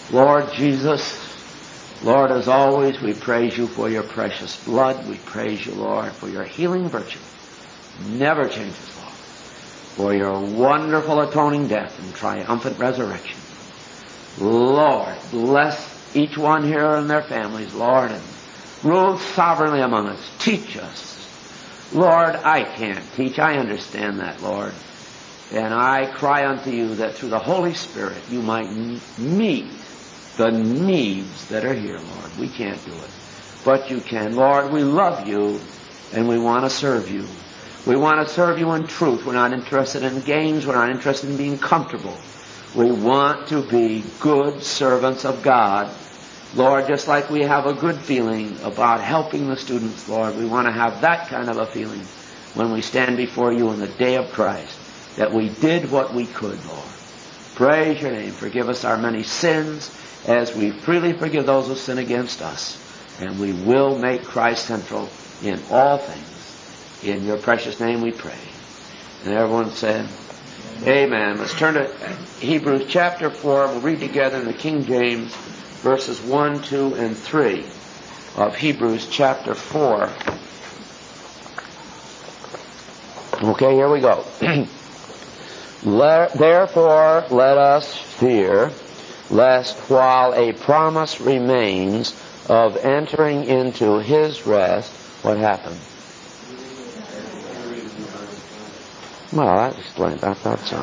Lord Jesus, Lord, as always, we praise you for your precious blood. We praise you, Lord, for your healing virtue. Never changes, Lord. For your wonderful atoning death and triumphant resurrection. Lord, bless each one here and their families, Lord, and rule sovereignly among us. Teach us. Lord, I can't teach. I understand that, Lord. And I cry unto you that through the Holy Spirit you might meet the needs that are here, Lord. We can't do it, but you can. Lord, we love you, and we want to serve you. We want to serve you in truth. We're not interested in games. We're not interested in being comfortable. We want to be good servants of God. Lord, just like we have a good feeling about helping the students, Lord, we want to have that kind of a feeling when we stand before you in the day of Christ, that we did what we could, Lord. Praise your name. Forgive us our many sins as we freely forgive those who sin against us. And we will make Christ central in all things. In your precious name we pray. And everyone said, Amen. Let's turn to Hebrews chapter 4. We'll read together in the King James verses 1, 2, and 3 of Hebrews chapter 4. Okay, here we go. Therefore, let us fear, lest while a promise remains of entering into his rest, what happened? Well, that explained. I thought so.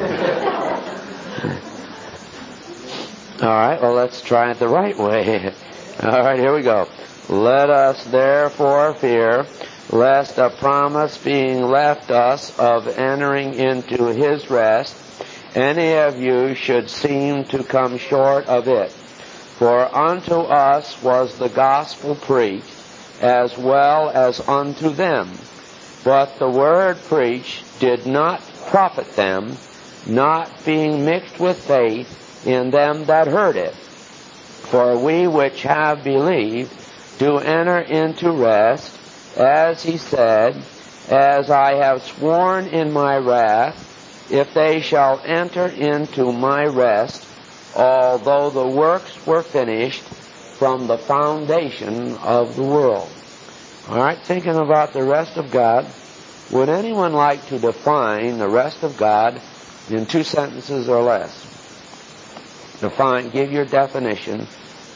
All right, well, let's try it the right way. All right, here we go. Let us therefore fear, lest a promise being left us of entering into his rest, any of you should seem to come short of it. For unto us was the gospel preached, as well as unto them. But the word preached did not profit them, not being mixed with faith in them that heard it. For we which have believed do enter into rest, as he said, As I have sworn in my wrath, if they shall enter into my rest, although the works were finished from the foundation of the world. All right, thinking about the rest of God, would anyone like to define the rest of God in 2 sentences or less? Define, give your definition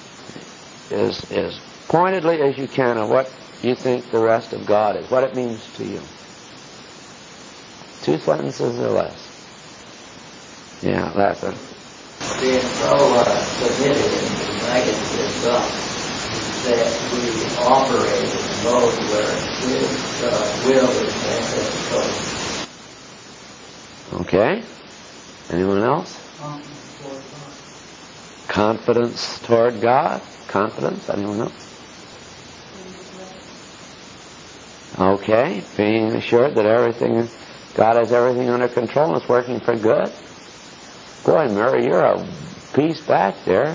as pointedly as you can of what you think the rest of God is, what it means to you. 2 sentences or less. Yeah, that's it. Being so submitted and united to His Son that we operate in mode where His will is manifest. Okay. Anyone else? Confidence toward God. Confidence. Anyone else? Okay. Being assured that God has everything under control and it's working for good. Boy, Mary, you're a piece back there.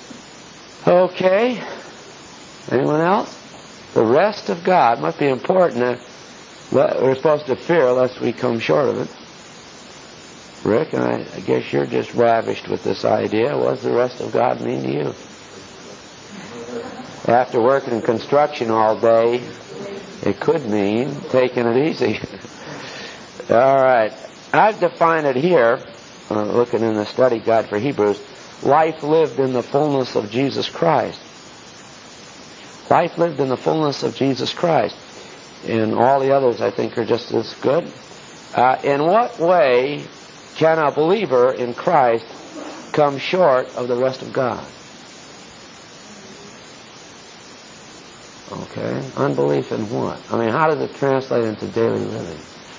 Okay. Anyone else? The rest of God must be important. We're supposed to fear lest we come short of it. Rick, I guess you're just ravished with this idea. What does the rest of God mean to you? After working in construction all day, it could mean taking it easy. All right. I've defined it here, looking in the study guide for Hebrews, life lived in the fullness of Jesus Christ. Life lived in the fullness of Jesus Christ. And all the others, I think, are just as good. In what way can a believer in Christ come short of the rest of God? Okay. Unbelief in what? I mean, how does it translate into daily living?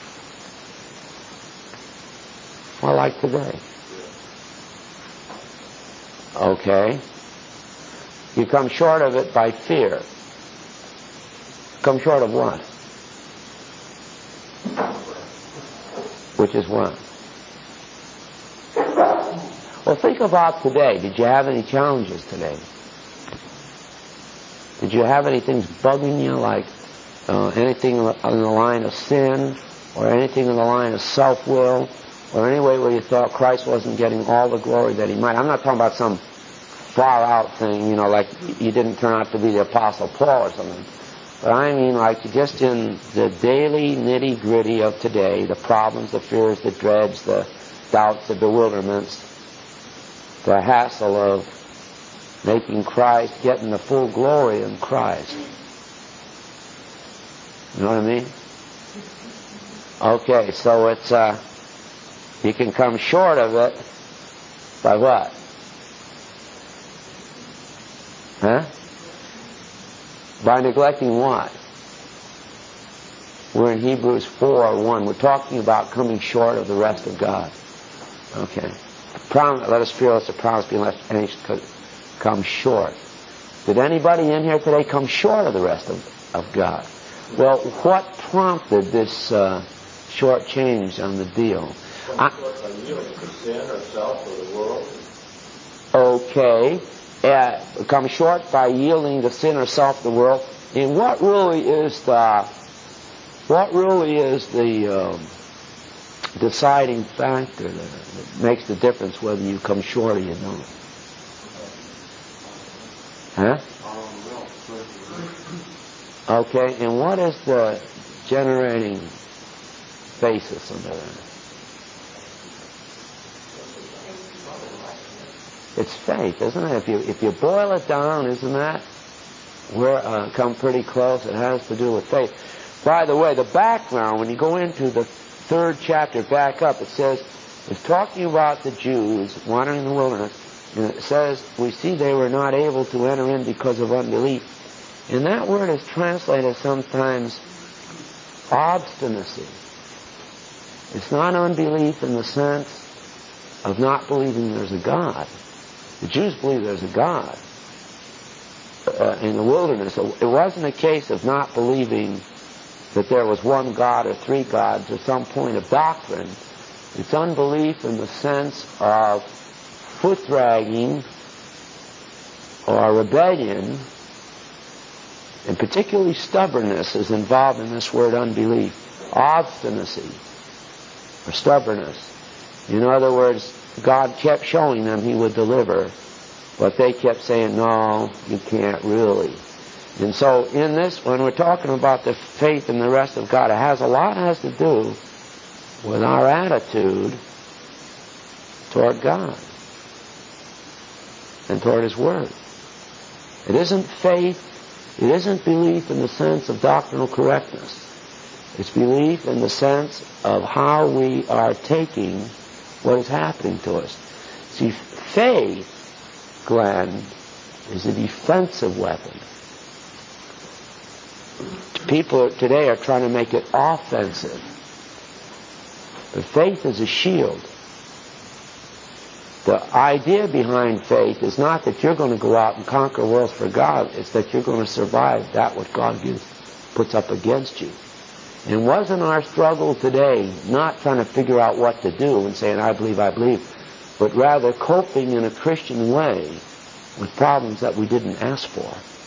Well, like today. Okay. You come short of it by fear. Come short of what? Which is what? Well, think about today. Did you have any challenges today? Did you have any things bugging you, like anything on the line of sin, or anything on the line of self-will, or any way where you thought Christ wasn't getting all the glory that He might? I'm not talking about some far out thing, like you didn't turn out to be the Apostle Paul or something. But I mean like just in the daily nitty-gritty of today, the problems, the fears, the dreads, the doubts, the bewilderments, the hassle of making Christ, getting the full glory in Christ. You know what I mean? Okay, so it's, you can come short of it by what? Huh? By neglecting what? We're in Hebrews 4:1. We're talking about coming short of the rest of God. Okay. Let us fear lest the promise be left any could come short. Did anybody in here today come short of the rest of God? Well, what prompted this short change on the deal? Okay. Come short by yielding to sin or self, the world. And what really is the deciding factor that makes the difference whether you come short or you don't? Huh? Okay, and what is the generating basis of that? It's faith, isn't it? If you boil it down, isn't that where come pretty close? It has to do with faith. By the way, the background, when you go into the 3rd chapter, back up, it says, it's talking about the Jews wandering in the wilderness, and it says, we see they were not able to enter in because of unbelief. And that word is translated sometimes obstinacy. It's not unbelief in the sense of not believing there's a God. The Jews believe there's a God in the wilderness. It wasn't a case of not believing that there was one God or three gods or some point of doctrine. It's unbelief in the sense of foot-dragging or rebellion, and particularly stubbornness is involved in this word unbelief. Obstinacy or stubbornness. In other words, God kept showing them He would deliver, but they kept saying, no, you can't really. And so in this, when we're talking about the faith in the rest of God, a lot has to do with our attitude toward God and toward His Word. It isn't faith, it isn't belief in the sense of doctrinal correctness. It's belief in the sense of how we are taking what is happening to us. See, faith, Glenn, is a defensive weapon. People today are trying to make it offensive. But faith is a shield. The idea behind faith is not that you're going to go out and conquer worlds for God. It's that you're going to survive that what God puts up against you. And wasn't our struggle today not trying to figure out what to do and saying, I believe, but rather coping in a Christian way with problems that we didn't ask for?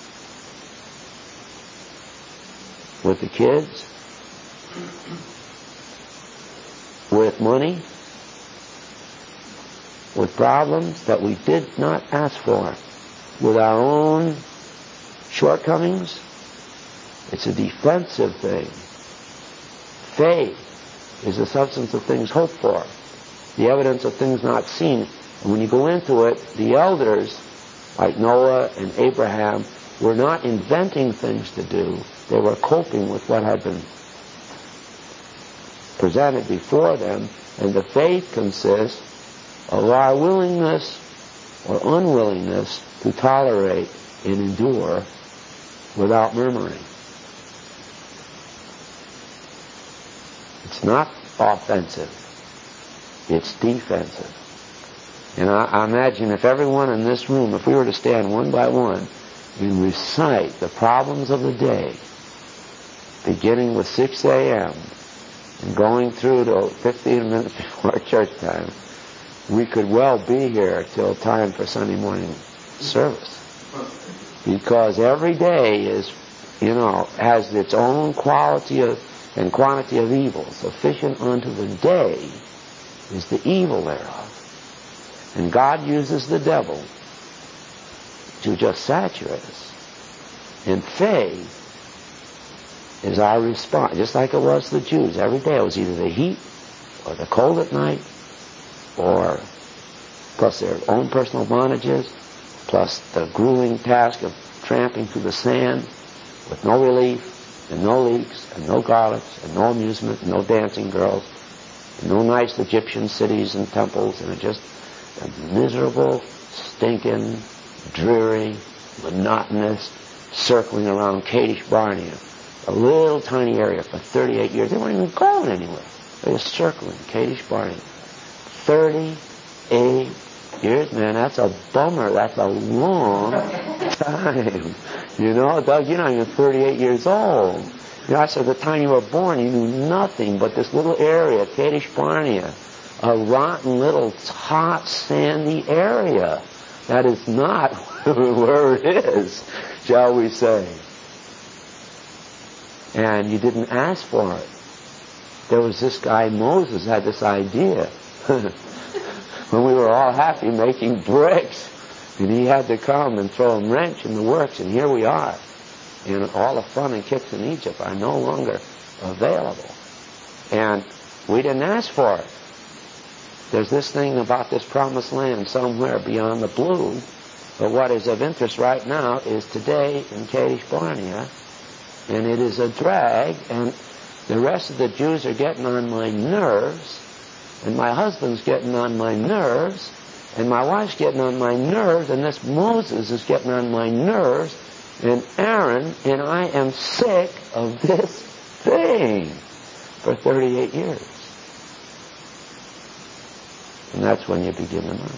With the kids? With money? With problems that we did not ask for? With our own shortcomings? It's a defensive thing. Faith is the substance of things hoped for, the evidence of things not seen. And when you go into it, the elders, like Noah and Abraham, were not inventing things to do. They were coping with what had been presented before them. And the faith consists of our willingness or unwillingness to tolerate and endure without murmuring. It's not offensive. It's defensive. And I imagine if everyone in this room, if we were to stand one by one and recite the problems of the day, beginning with 6 a.m. and going through to 15 minutes before church time, we could well be here till time for Sunday morning service. Because every day is, has its own quality and quantity of evil. Sufficient unto the day is the evil thereof. And God uses the devil to just saturate us. And faith is our response, just like it was the Jews. Every day it was either the heat or the cold at night, or plus their own personal bondages, plus the grueling task of tramping through the sand with no relief, and no leaks, and no garlics, and no amusement, and no dancing girls, and no nice Egyptian cities and temples, and just a miserable, stinking, dreary, monotonous circling around Kadesh Barnea, a little tiny area for 38 years. They weren't even going anywhere. They were circling Kadesh Barnea. 38 years, man, that's a bummer. That's a long time. You know, Doug, you're not even 38 years old. You know, I said the time you were born, you knew nothing but this little area, Kadesh Barnea, a rotten little hot, sandy area. That is not where it is, shall we say. And you didn't ask for it. There was this guy, Moses, had this idea. When we were all happy making bricks, and he had to come and throw a wrench in the works, and here we are. And all the fun and kicks in Egypt are no longer available. And we didn't ask for it. There's this thing about this promised land somewhere beyond the blue, but what is of interest right now is today in Kadesh Barnea, and it is a drag, and the rest of the Jews are getting on my nerves, and my husband's getting on my nerves, and my wife's getting on my nerves, and this Moses is getting on my nerves, and Aaron, and I am sick of this thing for 38 years. And that's when you begin to learn.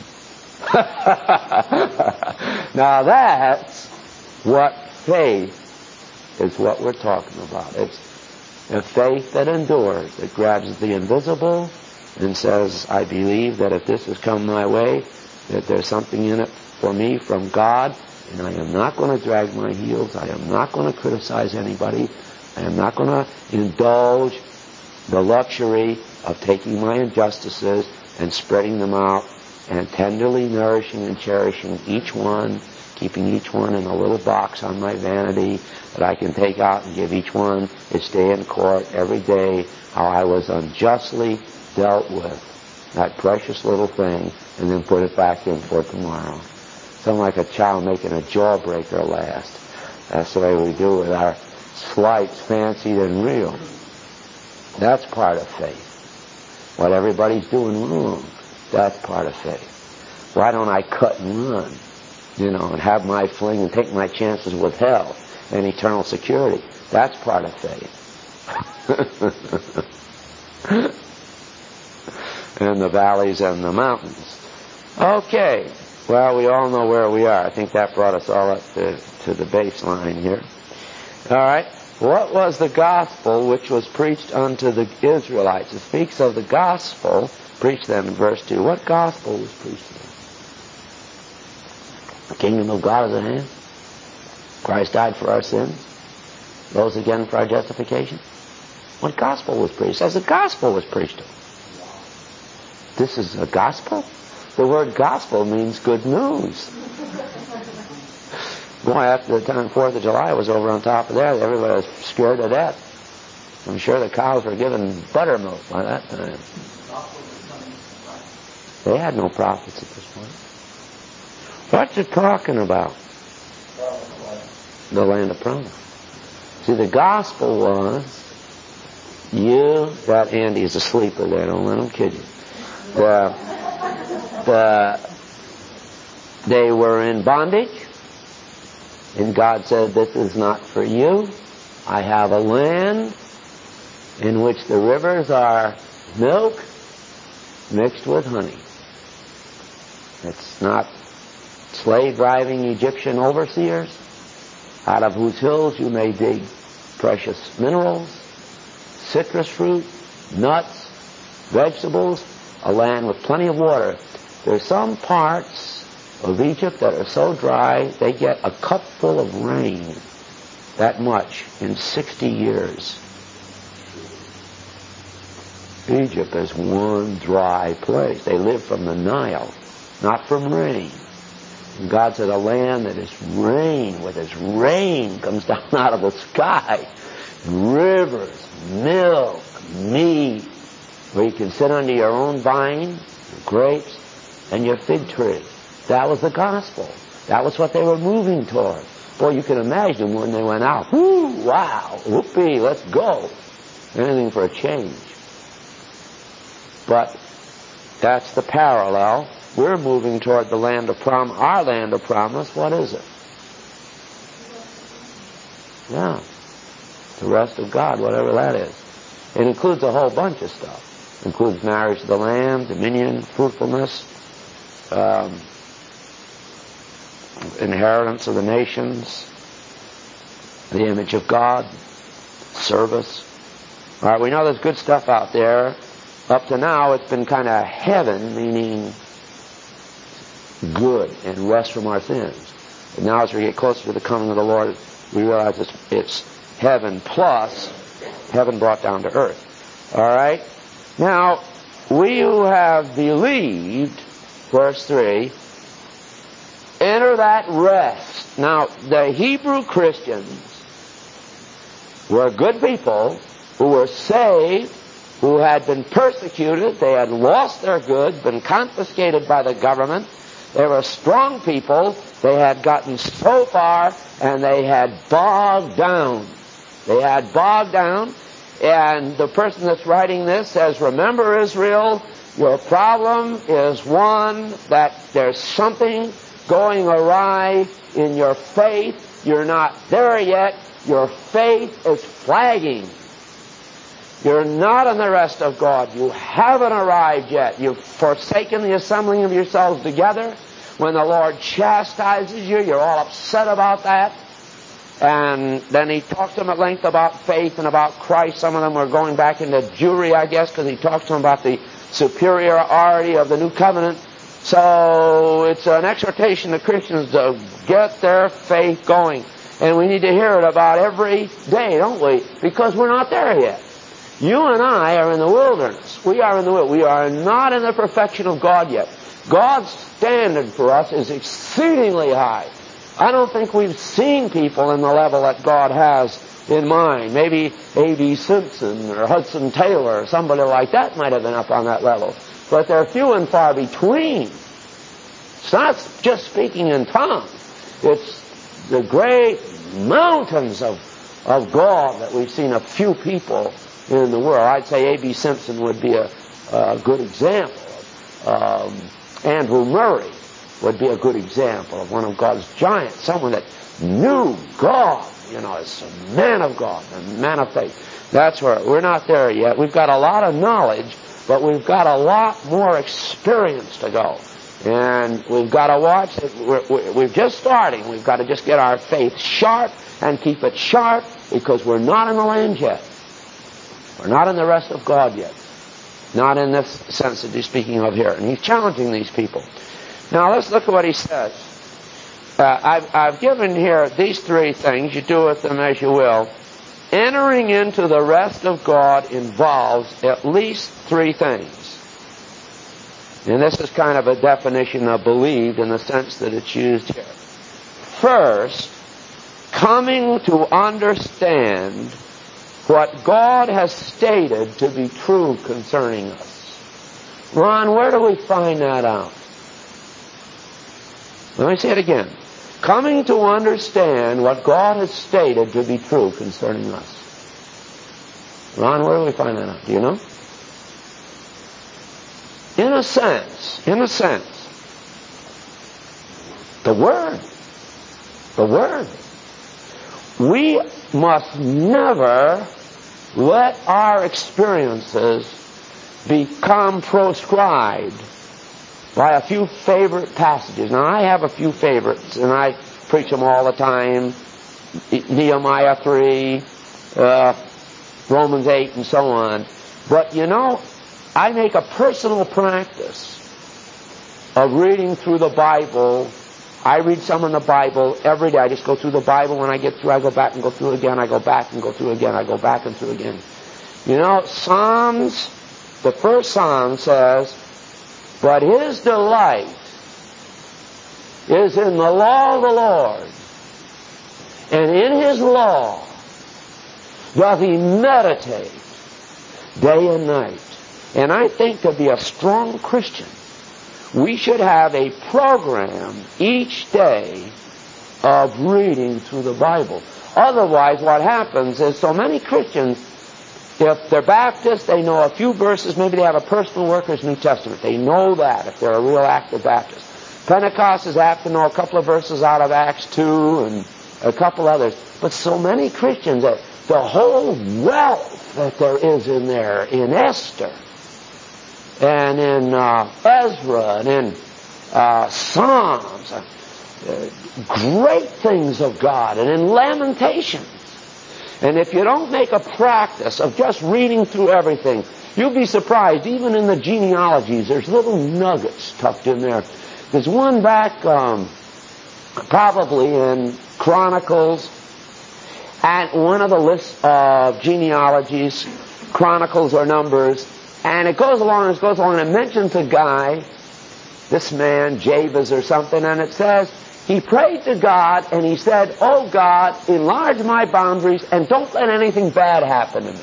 Now that's what faith is, what we're talking about. It's a faith that endures, that grabs the invisible and says, I believe that if this has come my way, that there's something in it for me from God, and I am not going to drag my heels. I am not going to criticize anybody. I am not going to indulge the luxury of taking my injustices and spreading them out and tenderly nourishing and cherishing each one, keeping each one in a little box on my vanity that I can take out and give each one its day in court every day, how I was unjustly dealt with, that precious little thing, and then put it back in for tomorrow. Something like a child making a jawbreaker last. That's the way we do with our slights, fancied and real. That's part of faith. What everybody's doing wrong, that's part of faith. Why don't I cut and run, and have my fling and take my chances with hell and eternal security? That's part of faith. And the valleys and the mountains. Okay, well, we all know where we are. I think that brought us all up to the baseline here. All right. What was the gospel which was preached unto the Israelites? It speaks of the gospel preached them in verse 2. What gospel was preached to them? The kingdom of God is at hand. Christ died for our sins. Rose again for our justification. What gospel was preached? It says the gospel was preached to them. This is a gospel? The word gospel means good news. Boy, after the time 4th of July was over on top of there, everybody was scared to death. I'm sure the cows were given buttermilk by that time. They had no prophets at this point. What's it talking about? The land of promise. See, the gospel was, that Andy is a sleeper there, don't let him kid you. They were in bondage, and God said, this is not for you. I have a land in which the rivers are milk mixed with honey. It's not slave-driving Egyptian overseers, out of whose hills you may dig precious minerals, citrus fruit, nuts, vegetables, a land with plenty of water. There's some parts of Egypt that are so dry, they get a cupful of rain, that much, in 60 years. Egypt is one dry place. They live from the Nile, not from rain. And God said, a land that is rain, with its rain comes down out of the sky. Rivers, milk, meat, where you can sit under your own vine, your grapes, and your fig tree. That was the gospel. That was what they were moving toward. Boy, you can imagine when they went out. Whoo, wow, whoopee, let's go. Anything for a change. But that's the parallel. We're moving toward the land of promise. Our land of promise, what is it? Yeah. The rest of God, whatever that is. It includes a whole bunch of stuff. It includes marriage to the Lamb, dominion, fruitfulness, inheritance of the nations, the image of God, service. All right, we know there's good stuff out there. Up to now, it's been kind of heaven, meaning good and rest from our sins. But now as we get closer to the coming of the Lord, we realize it's heaven plus heaven brought down to earth. All right? Now, we who have believed, verse 3, enter that rest. Now, the Hebrew Christians were good people who were saved, who had been persecuted, they had lost their goods, been confiscated by the government. They were strong people. They had gotten so far, and they had bogged down. They had bogged down, and the person that's writing this says, remember, Israel, your problem is one that there's something going awry in your faith. You're not there yet. Your faith is flagging. You're not in the rest of God. You haven't arrived yet. You've forsaken the assembling of yourselves together. When the Lord chastises you, you're all upset about that. And then he talks to them at length about faith and about Christ. Some of them were going back into Jewry, I guess, because he talks to them about the superiority of the new covenant. So it's an exhortation to Christians to get their faith going. And we need to hear it about every day, don't we? Because we're not there yet. You and I are in the wilderness. We are in the wilderness. We are not in the perfection of God yet. God's standard for us is exceedingly high. I don't think we've seen people in the level that God has in mind. Maybe A.B. Simpson or Hudson Taylor or somebody like that might have been up on that level. But they're few and far between. It's not just speaking in tongues. It's the great mountains of God that we've seen a few people in the world. I'd say A.B. Simpson would be a good example. Andrew Murray would be a good example of one of God's giants, someone that knew God, as a man of God, a man of faith. That's where we're not there yet. We've got a lot of knowledge, but we've got a lot more experience to go. And we've got to watch it. We're just starting. We've got to just get our faith sharp and keep it sharp, because we're not in the land yet. We're not in the rest of God yet. Not in this sense that he's speaking of here. And he's challenging these people. Now let's look at what he says. I've given here these three things. You do with them as you will. Entering into the rest of God involves at least three things. And this is kind of a definition of believed in the sense that it's used here. First, coming to understand what God has stated to be true concerning us. Ron, where do we find that out? Let me say it again. Coming to understand what God has stated to be true concerning us. Ron, where do we find that out? Do you know? In a sense, the Word. The Word. We must never let our experiences become proscribed by a few favorite passages. Now, I have a few favorites, and I preach them all the time. Nehemiah 3, Romans 8, and so on. But, I make a personal practice of reading through the Bible. I read some in the Bible every day. I just go through the Bible. When I get through, I go back and go through again. I go back and go through again. I go back and through again. Psalms, the first Psalm says, but his delight is in the law of the Lord, and in His law doth he meditate day and night. And I think to be a strong Christian, we should have a program each day of reading through the Bible. Otherwise, what happens is so many Christians, if they're Baptists, they know a few verses. Maybe they have a personal Workers' New Testament. They know that if they're a real active Baptist. Pentecostals have to know a couple of verses out of Acts 2 and a couple others. But so many Christians, the whole wealth that there is in there, in Esther, and in Ezra, and in Psalms, great things of God, and in Lamentations. And if you don't make a practice of just reading through everything, you'll be surprised. Even in the genealogies, there's little nuggets tucked in there. There's one back probably in Chronicles, at one of the lists of genealogies, Chronicles or Numbers, and it goes along and it mentions a guy, this man, Jabez or something, and it says, he prayed to God and he said, "Oh God, enlarge my boundaries and don't let anything bad happen to me."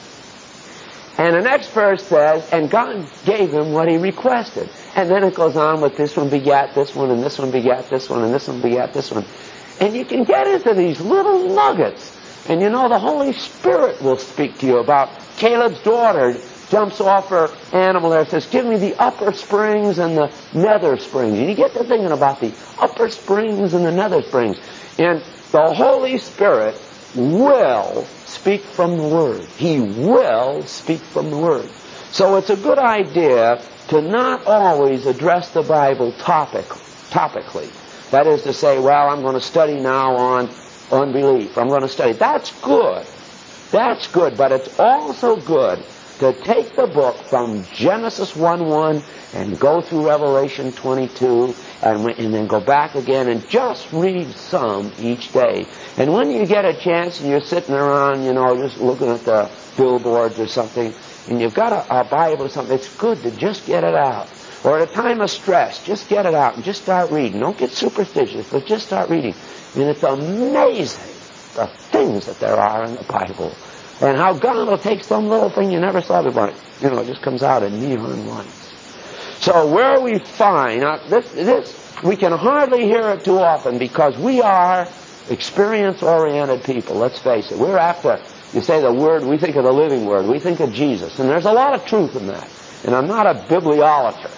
And the next verse says, and God gave him what he requested. And then it goes on with this one begat this one, and this one begat this one, and this one begat this one. And you can get into these little nuggets. And you know, the Holy Spirit will speak to you about Caleb's daughter jumps off her animal there and says, "Give me the upper springs and the nether springs." And you get to thinking about the upper springs and the nether springs. And the Holy Spirit will speak from the Word. He will speak from the Word. So it's a good idea to not always address the Bible topically. That is to say, well, I'm going to study now on unbelief. I'm going to study. That's good. That's good. But it's also good to take the book from Genesis 1:1 and go through Revelation 22 and then go back again and just read some each day. And when you get a chance and you're sitting around, you know, just looking at the billboards or something, and you've got a Bible or something, it's good to just get it out. Or at a time of stress, just get it out and just start reading. Don't get superstitious, but just start reading. And it's amazing the things that there are in the Bible. And how God will take some little thing you never thought about. You know, it just comes out in neon lights. So where we find, this we can hardly hear it too often because we are experience-oriented people. Let's face it. We're after, you say the Word, we think of the living Word. We think of Jesus. And there's a lot of truth in that. And I'm not a bibliolater.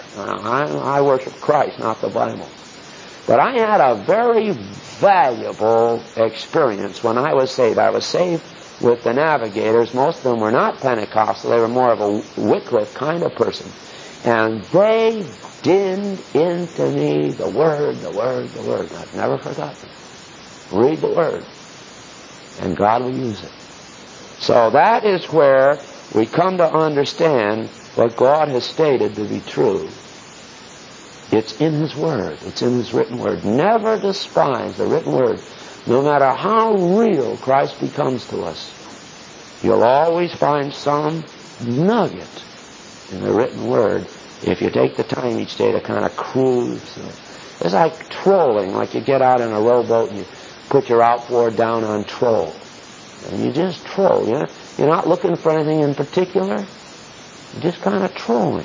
I worship Christ, not the Bible. But I had a very valuable experience when I was saved. I was saved with the Navigators. Most of them were not Pentecostal. They were more of a Wycliffe kind of person. And they dinned into me the Word, the Word, the Word. I've never forgotten. Read the Word, and God will use it. So that is where we come to understand what God has stated to be true. It's in His Word. It's in His written Word. Never despise the written Word. No matter how real Christ becomes to us, you'll always find some nugget in the written Word if you take the time each day to kind of cruise through it. It's like trolling, like you get out in a rowboat and you put your outboard down on troll. And you just troll. You're not looking for anything in particular. You're just kind of trolling.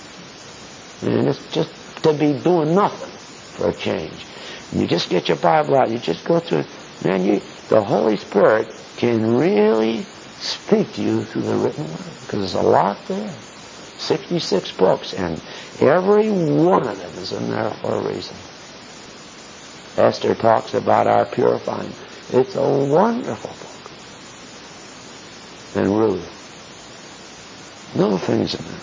And it's just to be doing nothing for a change. And you just get your Bible out. You just go through it. Man, the Holy Spirit can really speak to you through the written Word. Because there's a lot there. 66 books. And every one of them is in there for a reason. Esther talks about our purifying. It's a wonderful book. And Ruth. Little things in there.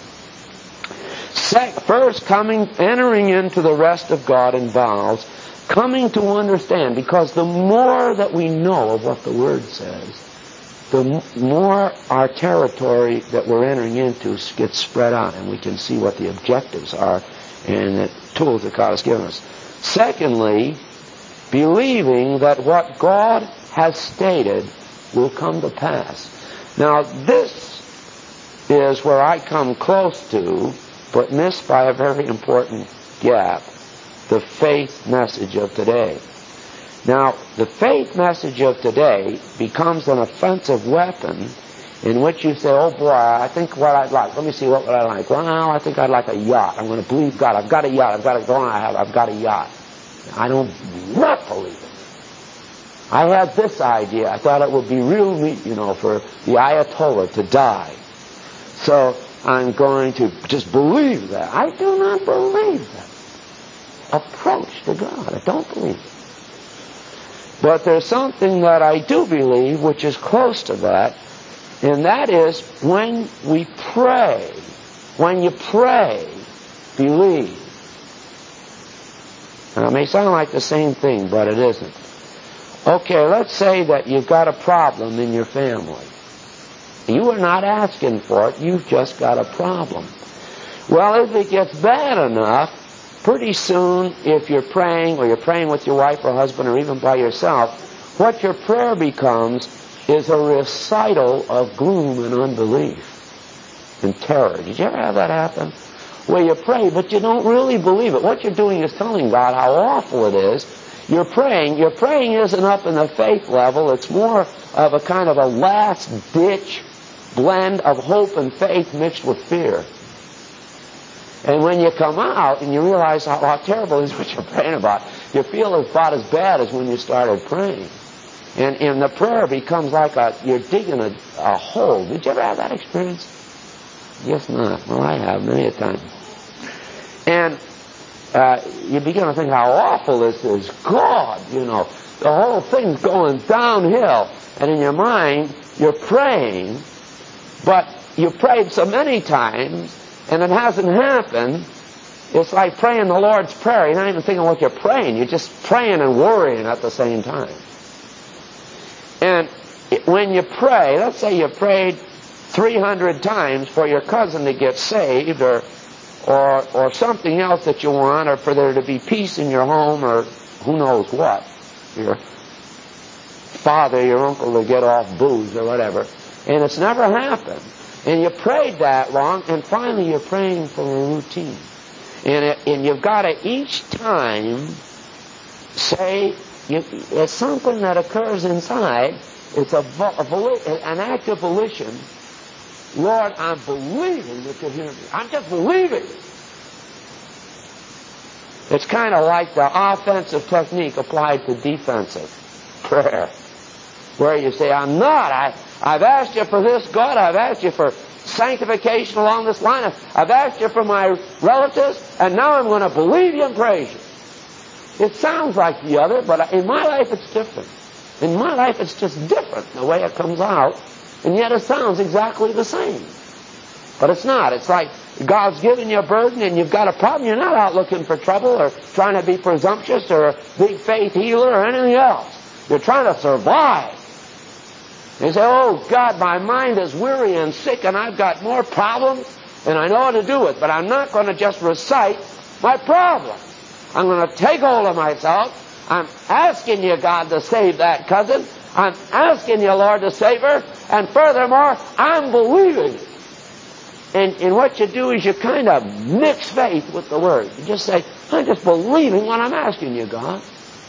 First, entering into the rest of God in vows, coming to understand, because the more that we know of what the Word says, the more our territory that we're entering into gets spread out, and we can see what the objectives are and the tools that God has given us. Secondly, believing that what God has stated will come to pass. Now, this is where I come close to, but missed by a very important gap. the faith message of today. Now, the faith message of today becomes an offensive weapon in which you say, oh boy, I think what I'd like. Let me see, what would I like? Well, I think I'd like a yacht. I'm going to believe God. I've got a yacht. I've got to go on. I've got a yacht. I don't not believe it. I had this idea. I thought it would be real neat, for the Ayatollah to die. So I'm going to just believe that. I do not believe that approach to God. I don't believe it. But there's something that I do believe which is close to that, and that is when we pray. When you pray, believe. Now, it may sound like the same thing, but it isn't. Okay, let's say that you've got a problem in your family. You are not asking for it, you've just got a problem. Well, if it gets bad enough, pretty soon, if you're praying, or you're praying with your wife or husband, or even by yourself, what your prayer becomes is a recital of gloom and unbelief and terror. Did you ever have that happen? Where you pray, but you don't really believe it. What you're doing is telling God how awful it is. You're praying. Your praying isn't up in the faith level. It's more of a kind of a last-ditch blend of hope and faith mixed with fear. And when you come out and you realize how terrible is what you're praying about, you feel about as bad as when you started praying. And the prayer becomes like you're digging a hole. Did you ever have that experience? Guess not. Well, I have many a time. And you begin to think how awful this is. God, the whole thing's going downhill. And in your mind, you're praying, but you prayed so many times, and it hasn't happened. It's like praying the Lord's Prayer. You're not even thinking what you're praying. You're just praying and worrying at the same time. And when you pray, let's say you prayed 300 times for your cousin to get saved, or something else that you want, or for there to be peace in your home, or who knows what, your father, your uncle to get off booze or whatever, and it's never happened. And you prayed that long, and finally you're praying for a routine. And you've got to each time say, it's something that occurs inside. It's an act of volition. Lord, I'm believing that you hear me. I'm just believing. It's kind of like the offensive technique applied to defensive prayer, where you say, I've asked you for this, God. I've asked you for sanctification along this line. I've asked you for my relatives, and now I'm going to believe you and praise you. It sounds like the other, but in my life it's different. In my life it's just different, the way it comes out, and yet it sounds exactly the same. But it's not. It's like God's given you a burden and you've got a problem. You're not out looking for trouble or trying to be presumptuous or a big faith healer or anything else. You're trying to survive. You say, oh God, my mind is weary and sick and I've got more problems and I know how to do it, but I'm not going to just recite my problem. I'm going to take hold of myself. I'm asking you, God, to save that cousin. I'm asking you, Lord, to save her. And furthermore, I'm believing. And what you do is you kind of mix faith with the Word. You just say, I'm just believing what I'm asking you, God.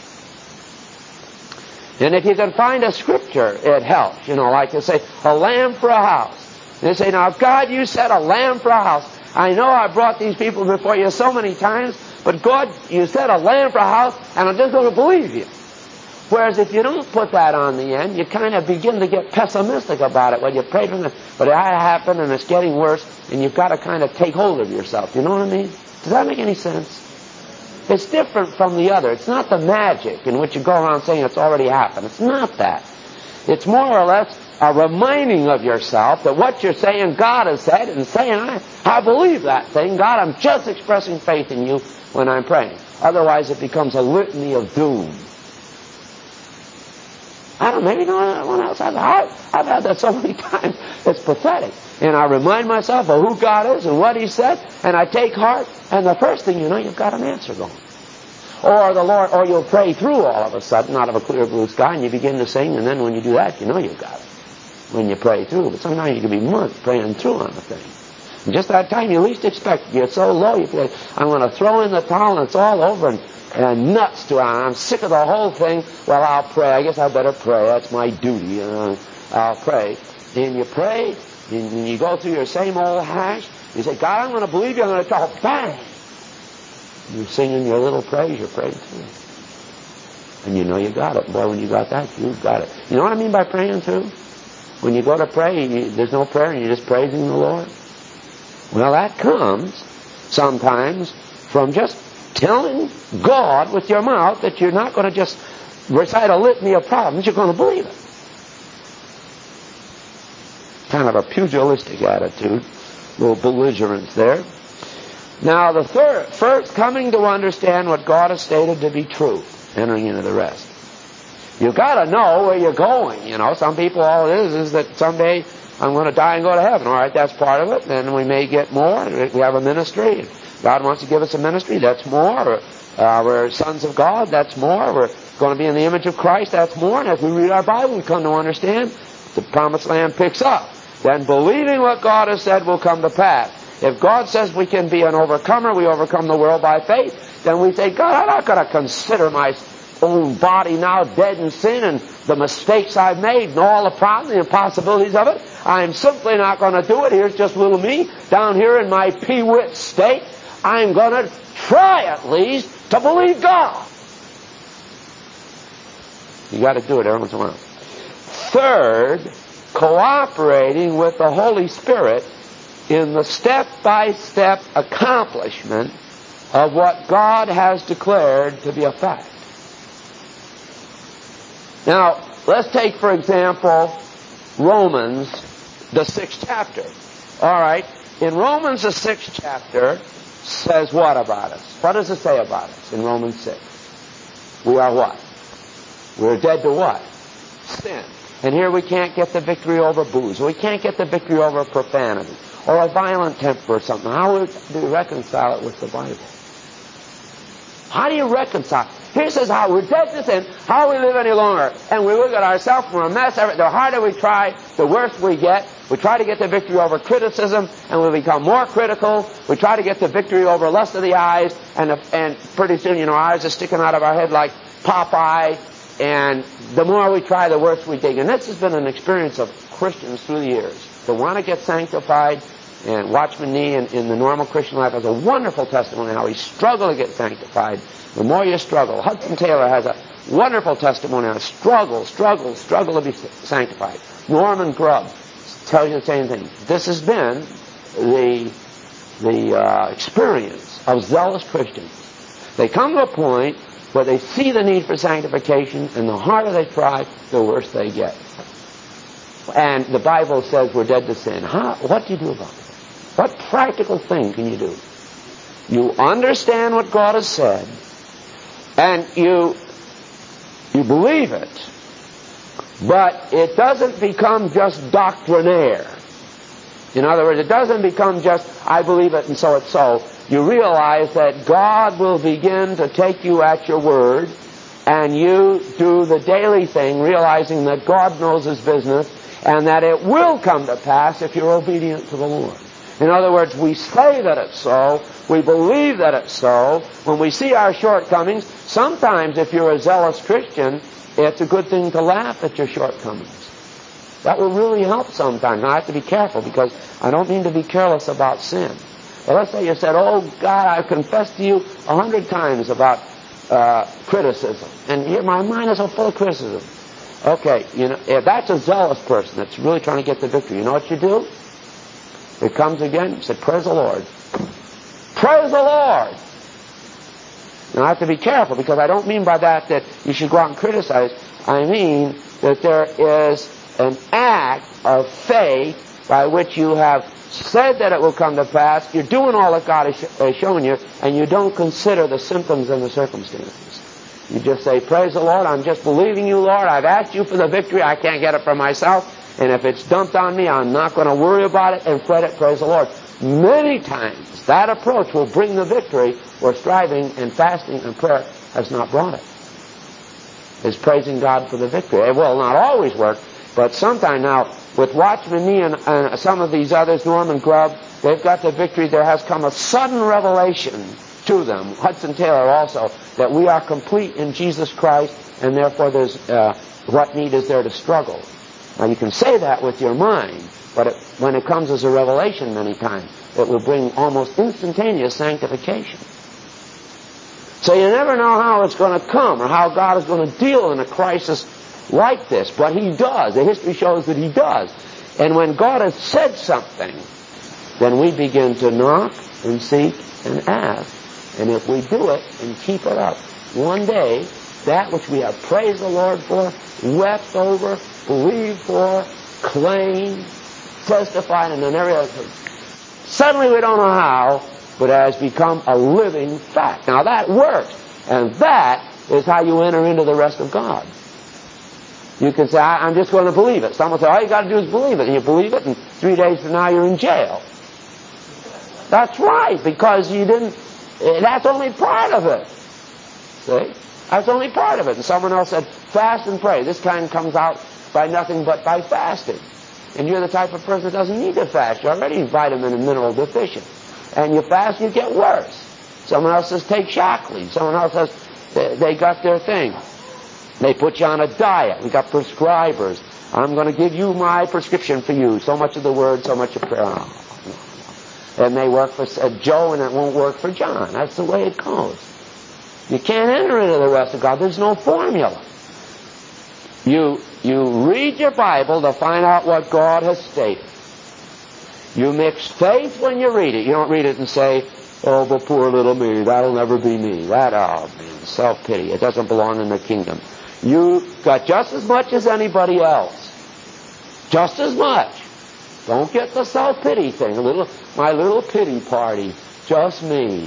And if you can find a scripture, it helps. Like you say, a lamb for a house. And you say, now, God, you said a lamb for a house. I know I brought these people before you so many times, but God, you said a lamb for a house, and I'm just going to believe you. Whereas if you don't put that on the end, you kind of begin to get pessimistic about it. Well, you pray for it, but it happened and it's getting worse, and you've got to kind of take hold of yourself. You know what I mean? Does that make any sense? It's different from the other. It's not the magic in which you go around saying it's already happened. It's not that. It's more or less a reminding of yourself that what you're saying God has said, and saying, I believe that thing. God, I'm just expressing faith in you when I'm praying. Otherwise it becomes a litany of doom. I don't know, maybe no one else has. I've had that so many times. It's pathetic. And I remind myself of who God is and what He said, and I take heart, and the first thing you know, you've got an answer going. Or you'll pray through all of a sudden out of a clear blue sky, and you begin to sing, and then when you do that, you know you've got it. When you pray through. But sometimes you can be months praying through on the thing. And just that time you least expect it, you're so low, you feel like, I'm going to throw in the towel and it's all over, and and nuts to it. I'm sick of the whole thing. Well, I'll pray. I guess I better pray. That's my duty. I'll pray. And you pray, and you go through your same old hash. You say, God, I'm going to believe you. I'm going to talk. Bang! You're singing your little praise. You're praying through. And you know you got it. Boy, when you got that, you've got it. You know what I mean by praying through? When you go to pray, there's no prayer, and you're just praising the Lord. Well, that comes sometimes from just telling God with your mouth that you're not going to just recite a litany of problems. You're going to believe it. Kind of a pugilistic attitude. A little belligerence there. Now, the first, coming to understand what God has stated to be true. Entering into the rest. You've got to know where you're going. You know, some people, all it is that someday I'm going to die and go to heaven. All right, that's part of it. Then we may get more. We have a ministry. God wants to give us a ministry. That's more. We're sons of God. That's more. We're going to be in the image of Christ. That's more. And as we read our Bible, we come to understand the promised land picks up. Then believing what God has said will come to pass. If God says we can be an overcomer, we overcome the world by faith, then we say, God, I'm not going to consider my own body now dead in sin and the mistakes I've made and all the problems, the impossibilities of it. I'm simply not going to do it. Here's just little me down here in my pee-wit state. I'm going to try at least to believe God. You got to do it every once in a while. Third, cooperating with the Holy Spirit in the step-by-step accomplishment of what God has declared to be a fact. Now, let's take, for example, Romans, the 6th chapter. All right, in Romans, the 6th chapter says what about us? What does it say about us in Romans 6? We are what? We're dead to what? Sin. And here we can't get the victory over booze. We can't get the victory over profanity or a violent temper or something. How do you reconcile it with the Bible? How do you reconcile? Here it says how we're dead to sin, how we live any longer. And we look at ourselves, we're a mess. The harder we try, the worse we get. We try to get the victory over criticism, and we become more critical. We try to get the victory over lust of the eyes, and pretty soon, our eyes are sticking out of our head like Popeye. And the more we try, the worse we dig. And this has been an experience of Christians through the years. To want to get sanctified, and Watchman Nee in the normal Christian life has a wonderful testimony how he struggled to get sanctified. The more you struggle. Hudson Taylor has a wonderful testimony on struggle to be sanctified. Norman Grubb tells you the same thing. This has been the experience of zealous Christians. They come to a point where they see the need for sanctification, and the harder they try, the worse they get. And the Bible says we're dead to sin. What do you do about it? What practical thing can you do? You understand what God has said, and you believe it, but it doesn't become just doctrinaire. In other words, it doesn't become just, I believe it and so it's so. You realize that God will begin to take you at your word, and you do the daily thing, realizing that God knows His business, and that it will come to pass if you're obedient to the Lord. In other words, we say that it's so, we believe that it's so. When we see our shortcomings, sometimes if you're a zealous Christian, it's a good thing to laugh at your shortcomings. That will really help sometimes. Now, I have to be careful, because I don't mean to be careless about sin. But let's say you said, oh, God, I've confessed to you 100 times about criticism. And here my mind is so full of criticism. Okay, if that's a zealous person that's really trying to get the victory, you know what you do? It comes again, you say, praise the Lord. Praise the Lord! Now, I have to be careful, because I don't mean by that you should go out and criticize. I mean that there is an act of faith by which you have said that it will come to pass. You're doing all that God has shown you, and you don't consider the symptoms and the circumstances. You just say, praise the Lord, I'm just believing you, Lord. I've asked you for the victory. I can't get it for myself. And if it's dumped on me, I'm not going to worry about it and fret it. Praise the Lord. Many times that approach will bring the victory where striving and fasting and prayer has not brought it. Is praising God for the victory. It will not always work, but sometime now, with Watchman Nee and some of these others, Norman Grubb, they've got the victory. There has come a sudden revelation to them. Hudson Taylor also, that we are complete in Jesus Christ, and therefore there's what need is there to struggle. Now you can say that with your mind, but when it comes as a revelation many times, it will bring almost instantaneous sanctification. So you never know how it's going to come or how God is going to deal in a crisis like this, but He does. The history shows that He does. And when God has said something, then we begin to knock and seek and ask. And if we do it and keep it up, one day, that which we have praised the Lord for, wept over, believed for, claimed, testified in an area, suddenly we don't know how, but it has become a living fact. Now that works, and that is how you enter into the rest of God. You can say, I'm just going to believe it. Someone will say, all you got to do is believe it. And you believe it, and 3 days from now you're in jail. That's right, because you didn't, that's only part of it. See? That's only part of it. And someone else said, fast and pray. This kind comes out by nothing but by fasting. And you're the type of person that doesn't need to fast. You're already vitamin and mineral deficient. And you fast, you get worse. Someone else says, take Shaklee. Someone else says, they got their thing. They put you on a diet. We got prescribers. I'm going to give you my prescription for you. So much of the Word, so much of prayer. And they work for Joe, and it won't work for John. That's the way it goes. You can't enter into the rest of God. There's no formula. You read your Bible to find out what God has stated. You mix faith when you read it. You don't read it and say, oh, but poor little me, that'll never be me. Self-pity. It doesn't belong in the kingdom. You got just as much as anybody else. Just as much. Don't get the self-pity thing. My little pity party. Just me.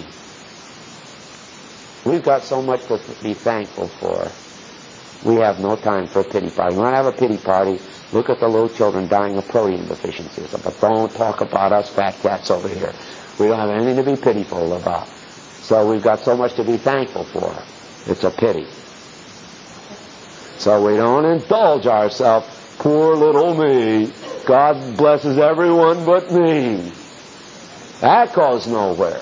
We've got so much to be thankful for. We have no time for a pity party. You want to have a pity party, look at the little children dying of protein deficiencies. But don't talk about us fat cats over here. We don't have anything to be pitiful about. So we've got so much to be thankful for. It's a pity. So we don't indulge ourselves. Poor little me. God blesses everyone but me. That goes nowhere.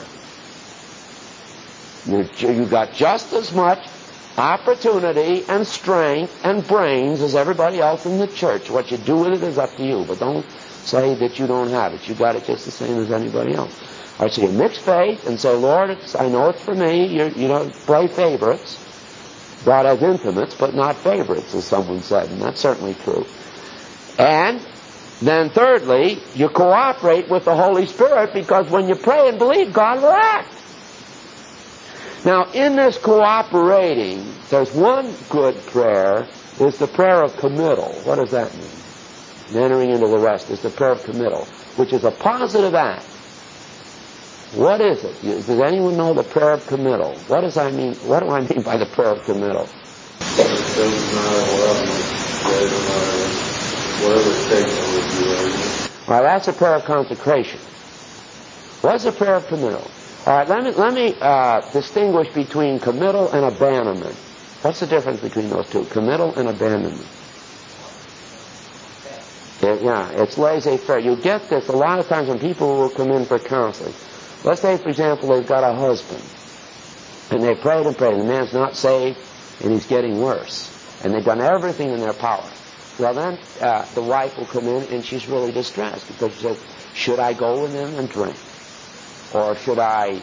You got just as much opportunity and strength and brains as everybody else in the church. What you do with it is up to you. But don't say that you don't have it. You got it just the same as anybody else. All right, so you mix faith and say, Lord, I know it's for me. You don't play favorites. God has intimates, but not favorites, as someone said. And that's certainly true. And then thirdly, you cooperate with the Holy Spirit, because when you pray and believe, God will act. Now, in this cooperating, there's one good prayer, is the prayer of committal. What does that mean? And entering into the rest is the prayer of committal, which is a positive act. What is it? Does anyone know the prayer of committal? What do I mean by the prayer of committal? All right, that's a prayer of consecration. What's a prayer of committal? All right, let me distinguish between committal and abandonment. What's the difference between those two? Committal and abandonment. It's laissez-faire. You get this a lot of times when people will come in for counseling. Let's say, for example, they've got a husband, and they prayed and prayed, and the man's not saved, and he's getting worse. And they've done everything in their power. Well, then the wife will come in, and she's really distressed, because she says, should I go with him and drink? Or should I,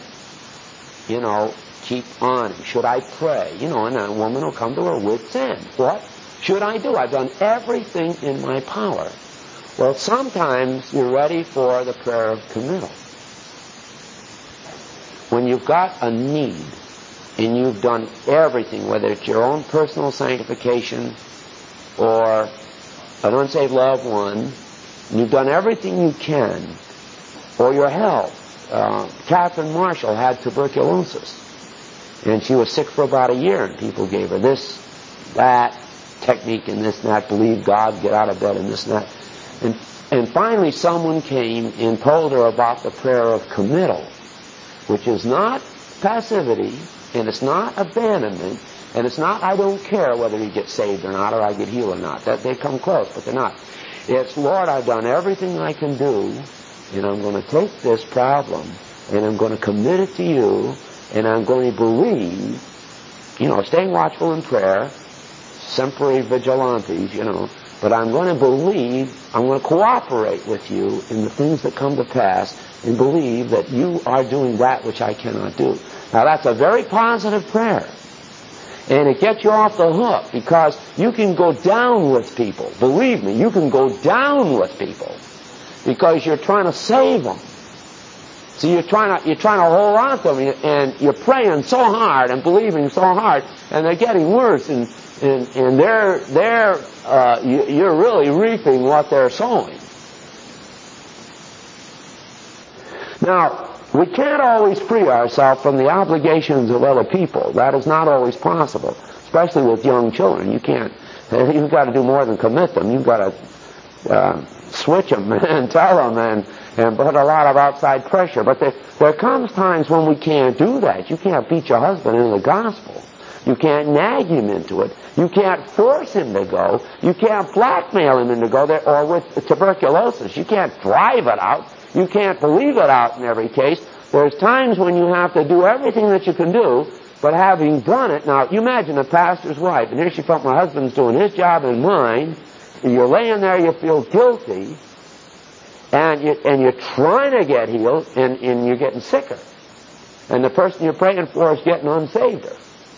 keep on? Should I pray? And a woman will come to her wit's end. What should I do? I've done everything in my power. Well, sometimes you're ready for the prayer of committal. When you've got a need, and you've done everything, whether it's your own personal sanctification or an unsaved loved one, and you've done everything you can, or your health. Catherine Marshall had tuberculosis, and she was sick for about a year, and people gave her this, that technique, and this and that, believe God, get out of bed, and this and that. And finally someone came and told her about the prayer of committal, which is not passivity, and it's not abandonment, and it's not I don't care whether you get saved or not, or I get healed or not. That they come close, but they're not. It's, Lord, I've done everything I can do, and I'm going to take this problem, and I'm going to commit it to you, and I'm going to believe, staying watchful in prayer, semper vigilantes, but I'm going to believe, I'm going to cooperate with you in the things that come to pass and believe that you are doing that which I cannot do. Now that's a very positive prayer. And it gets you off the hook because you can go down with people. Believe me, you can go down with people because you're trying to save them. So you're trying to hold on to them, and you're praying so hard and believing so hard, and they're getting worse, and you're really reaping what they're sowing. Now, we can't always free ourselves from the obligations of other people. That is not always possible, especially with young children. You've got to do more than commit them. You've got to switch them and tell them and put a lot of outside pressure. But there comes times when we can't do that. You can't beat your husband into the gospel. You can't nag him into it. You can't force him to go. You can't blackmail him into go there, or with tuberculosis. You can't drive it out. You can't believe it out in every case. There's times when you have to do everything that you can do, but having done it, now you imagine a pastor's wife, and here she felt my husband's doing his job and mine, and you're laying there, you feel guilty, and you're trying to get healed, and you're getting sicker. And the person you're praying for is getting unsaved.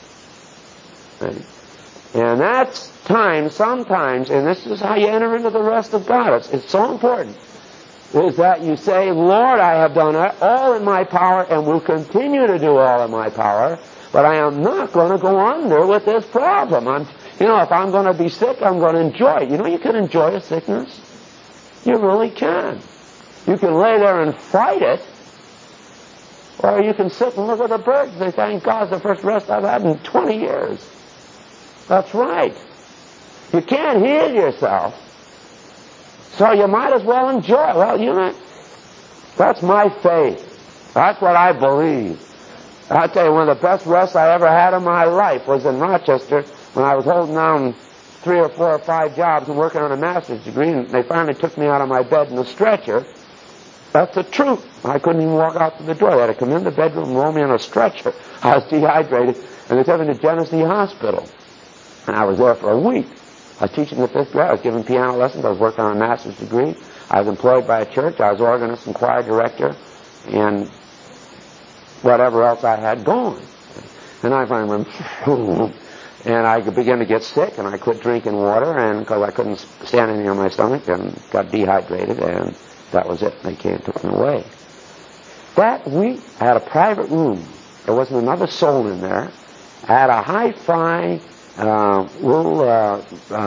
And that's time, sometimes, and this is how you enter into the rest of God. It's so important, is that you say, Lord, I have done all in my power and will continue to do all in my power, but I am not going to go under with this problem. If I'm going to be sick, I'm going to enjoy it. You can enjoy a sickness. You really can. You can lay there and fight it, or you can sit and look at the birds and say, thank God, it's the first rest I've had in 20 years. That's right. You can't heal yourself, so you might as well enjoy it. Well, that's my faith. That's what I believe. I'll tell you, one of the best rests I ever had in my life was in Rochester when I was holding down 3 or 4 or 5 jobs and working on a master's degree, and they finally took me out of my bed in a stretcher. That's the truth. I couldn't even walk out to the door. They had to come in the bedroom and roll me on a stretcher. I was dehydrated, and they took me to Genesee Hospital. And I was there for a week. I was teaching the 5th grade. I was giving piano lessons. I was working on a master's degree. I was employed by a church. I was organist and choir director, and whatever else I had going. And I finally went, and I began to get sick, and I quit drinking water, and because I couldn't stand anything on my stomach, and got dehydrated, and that was it. They came and took me away. That week, I had a private room. There wasn't another soul in there. I had a hi-fi little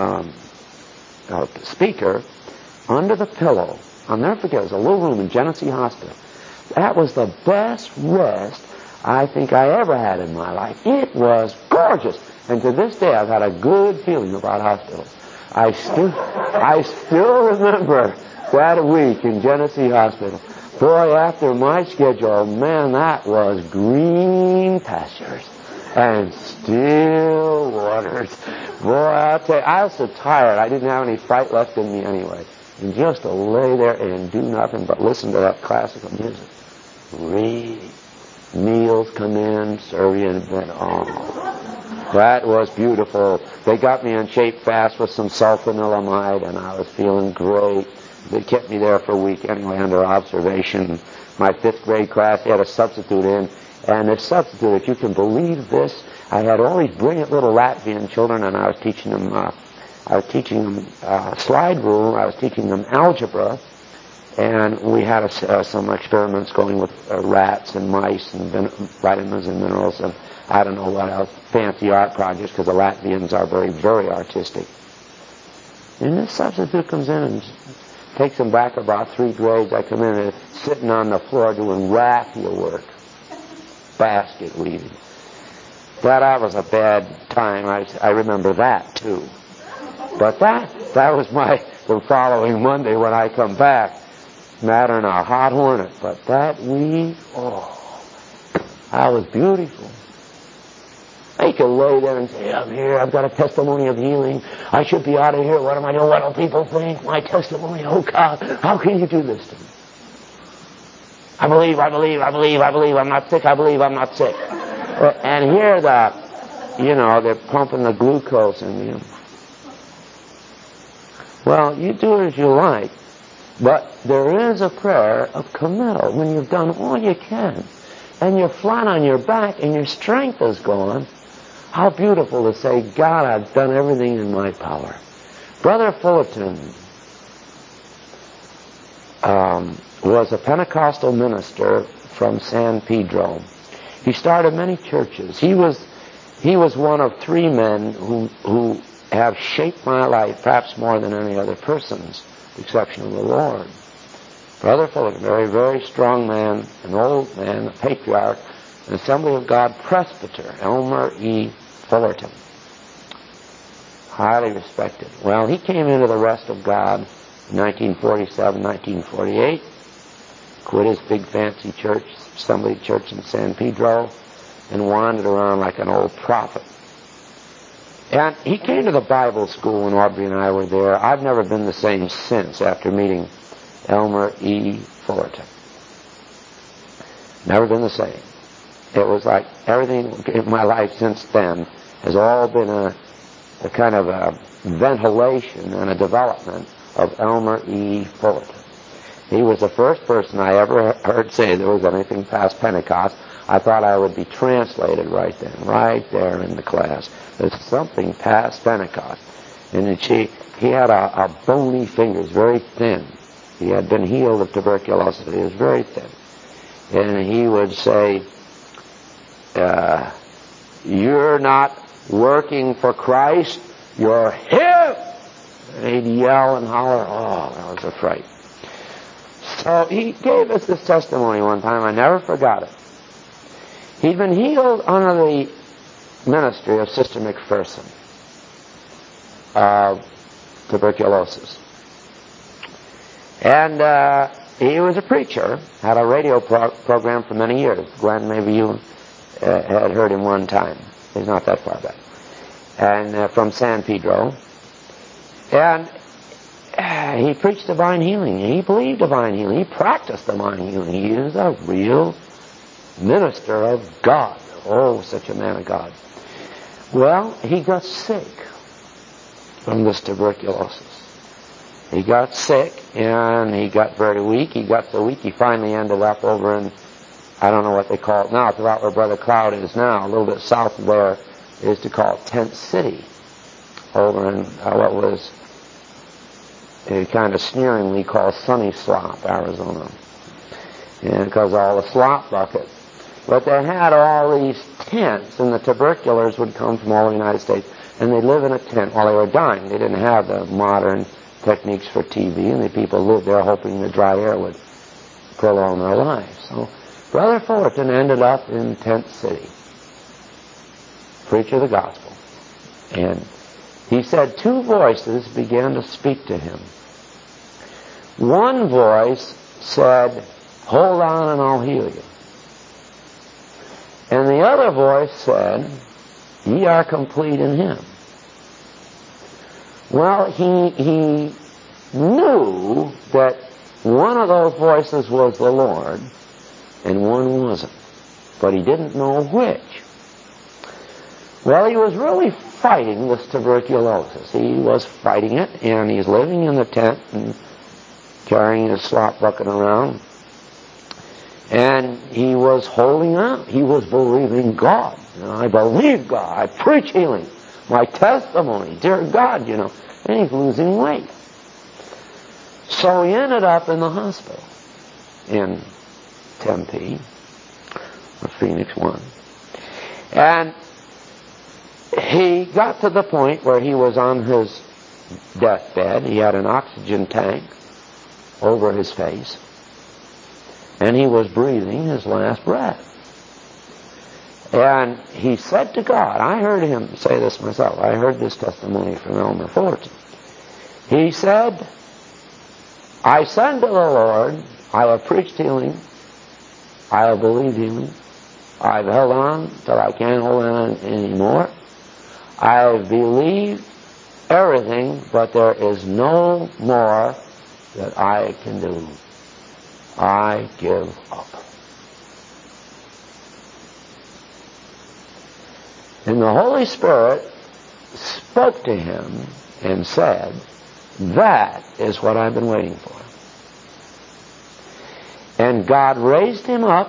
speaker under the pillow. I'll never forget, it was a little room in Genesee Hospital. That was the best rest I think I ever had in my life. It was gorgeous. And to this day, I've had a good feeling about hospitals. I still remember that week in Genesee Hospital. Boy, after my schedule, man, that was green pastures and still waters. Boy, I'll tell you, I was so tired. I didn't have any fight left in me anyway. And just to lay there and do nothing but listen to that classical music. Read. Meals come in, serve you in bed. Oh, that was beautiful. They got me in shape fast with some sulfanilamide, and I was feeling great. They kept me there for a week anyway under observation. My 5th grade class, they had a substitute in, and the substitute, if you can believe this, I had all these brilliant little Latvian children, and I was teaching them slide rule, I was teaching them algebra, and we had some experiments going with rats and mice and vitamins and minerals and I don't know what else, fancy art projects, because the Latvians are very, very artistic. And this substitute comes in and takes them back about 3 grades. I come in and sitting on the floor doing raffia work, basket weaving. That was a bad time. I remember that too. But that was the following Monday when I come back. Matter in a hot hornet. But that week, that was beautiful. I could lay there and say, I'm here, I've got a testimony of healing. I should be out of here. What am I doing? What do people think? My testimony, oh God, how can you do this to me? I believe, I'm not sick, I believe I'm not sick. And here they're pumping the glucose in you. Well, you do as you like, but there is a prayer of committal when you've done all you can, and you're flat on your back and your strength is gone. How beautiful to say, God, I've done everything in my power. Brother Fullerton was a Pentecostal minister from San Pedro. He started many churches. He was one of three men who have shaped my life perhaps more than any other person's, with the exception of the Lord. Brother Fullerton, very, very strong man, an old man, a patriarch, an Assembly of God presbyter, Elmer E. Fullerton. Highly respected. Well, he came into the rest of God in 1947, 1948, quit his big fancy church, Assembly Church in San Pedro, and wandered around like an old prophet. And he came to the Bible school when Aubrey and I were there. I've never been the same since after meeting Elmer E. Fullerton. Never been the same. It was like everything in my life since then has all been a kind of a ventilation and a development of Elmer E. Fullerton. He was the first person I ever heard say there was anything past Pentecost. I thought I would be translated right then, right there in the class. There's something past Pentecost. And he had a bony fingers, very thin. He had been healed of tuberculosis. He was very thin. And he would say, you're not working for Christ, you're him! And he'd yell and holler. Oh, that was a fright. So he gave us this testimony one time. I never forgot it. He'd been healed under the ministry of Sister McPherson of tuberculosis. And he was a preacher, had a radio program for many years. Glenn, maybe you had heard him one time. He's not that far back. And from San Pedro. And he preached divine healing. He believed divine healing. He practiced divine healing. He is a real minister of God. Oh, such a man of God. Well, he got sick from this tuberculosis. He got sick, and he got very weak. He got so weak, he finally ended up over in, I don't know what they call it now. It's about where Brother Cloud is now. A little bit south of there is to call it Tent City. Over in what was kind of sneeringly called Sunny Slop, Arizona. And because of all the slop buckets. But they had all these tents, and the tuberculars would come from all the United States, and they'd live in a tent while they were dying. They didn't have the modern techniques for TV, and the people lived there hoping the dry air would prolong their lives. So Brother Fullerton ended up in Tent City, preacher of the gospel. And he said two voices began to speak to him. One voice said, hold on and I'll heal you. And the other voice said, ye are complete in him. Well, he knew that one of those voices was the Lord and one wasn't. But he didn't know which. Well, he was really fighting this tuberculosis. He was fighting it, and he's living in the tent and carrying his slop bucket around. And he was holding out. He was believing God. I believe God. I preach healing. My testimony, dear God, And he's losing weight. So he ended up in the hospital in Tempe, or Phoenix 1. And he got to the point where he was on his deathbed. He had an oxygen tank over his face. And he was breathing his last breath. And he said to God, I heard him say this myself. I heard this testimony from Elmer Fullerton. He said, I said to the Lord, I have preached healing. I have believed healing. I've held on till I can't hold on anymore. I have believed everything, but there is no more that I can do. I give up. And the Holy Spirit spoke to him and said, that is what I've been waiting for. And God raised him up.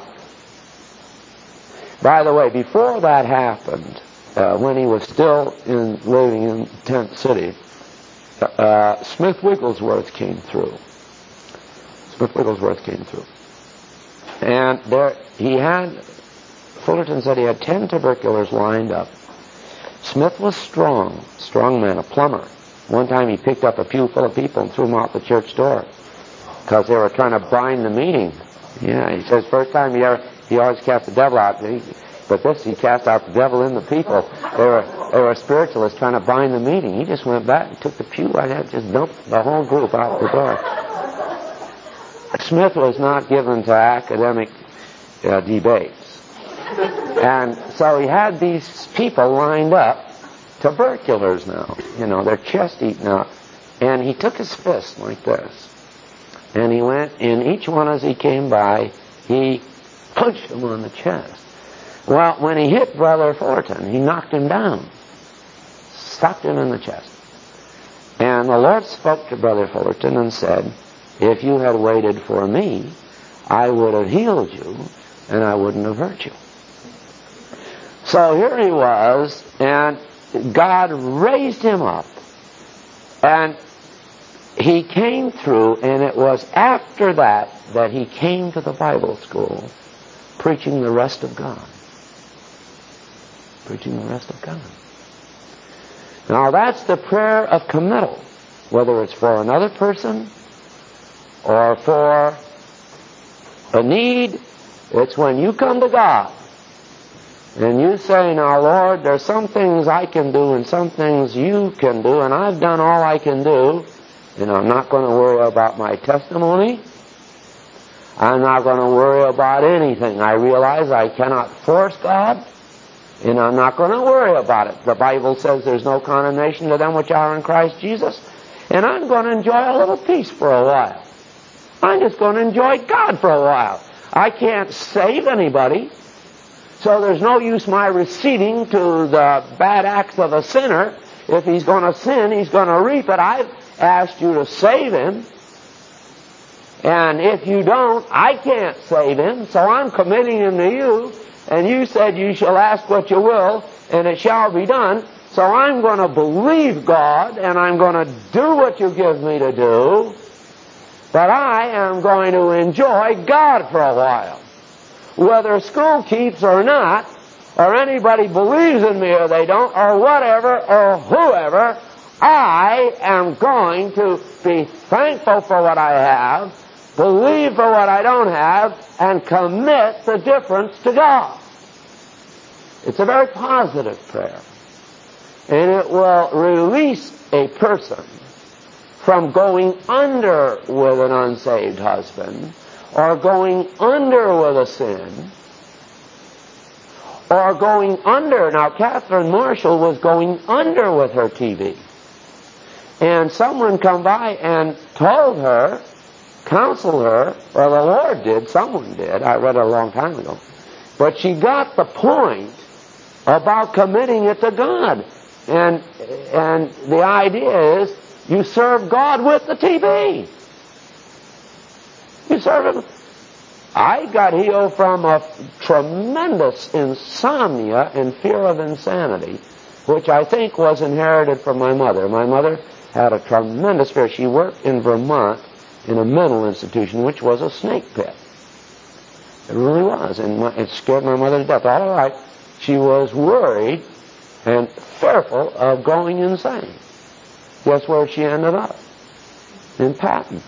By the way, before that happened, when he was still living in Tent City, Smith Wigglesworth came through. And Fullerton said he had 10 tuberculars lined up. Smith was strong man, a plumber. One time he picked up a pew full of people and threw them out the church door because they were trying to bind the meeting. Yeah, he says first time he always cast the devil out. But this, he cast out the devil in the people. They were spiritualists trying to bind the meeting. He just went back and took the pew right out, just dumped the whole group out the door. Smith was not given to academic debates. And so he had these people lined up, tuberculars now, their chest eaten out. And he took his fist like this. And he went, in each one as he came by, he punched him on the chest. Well, when he hit Brother Fullerton, he knocked him down, stopped him in the chest. And the Lord spoke to Brother Fullerton and said, if you had waited for me, I would have healed you, and I wouldn't have hurt you. So here he was, and God raised him up, and he came through, and it was after that he came to the Bible school, preaching the rest of God. Now that's the prayer of committal, whether it's for another person or for a need. It's when you come to God and you say, now Lord, there's some things I can do and some things you can do, and I've done all I can do, and I'm not going to worry about my testimony. I'm not going to worry about anything. I realize I cannot force God, and I'm not going to worry about it. The Bible says there's no condemnation to them which are in Christ Jesus, and I'm going to enjoy a little peace for a while. I'm just going to enjoy God for a while. I can't save anybody, so there's no use my receding to the bad acts of a sinner. If he's going to sin, he's going to reap it. I've asked you to save him, and if you don't, I can't save him, so I'm committing him to you, and you said you shall ask what you will, and it shall be done. So I'm going to believe God, and I'm going to do what you give me to do, but I am going to enjoy God for a while. Whether school keeps or not, or anybody believes in me or they don't, or whatever, or whoever, I am going to be thankful for what I have, believe for what I don't have, and commit the difference to God. It's a very positive prayer. And it will release a person from going under with an unsaved husband, or going under with a sin, or going under. Now, Catherine Marshall was going under with her TV. And someone come by and told her, counseled her, well, the Lord did, someone did, I read it a long time ago, but she got the point about committing it to God. And the idea is, you serve God with the TV. You serve Him. I got healed from a tremendous insomnia and fear of insanity, which I think was inherited from my mother. My mother had a tremendous fear. She worked in Vermont in a mental institution, which was a snake pit. It really was. And it scared my mother to death. All her life, she was worried and fearful of going insane. Guess where she ended up? In Patton.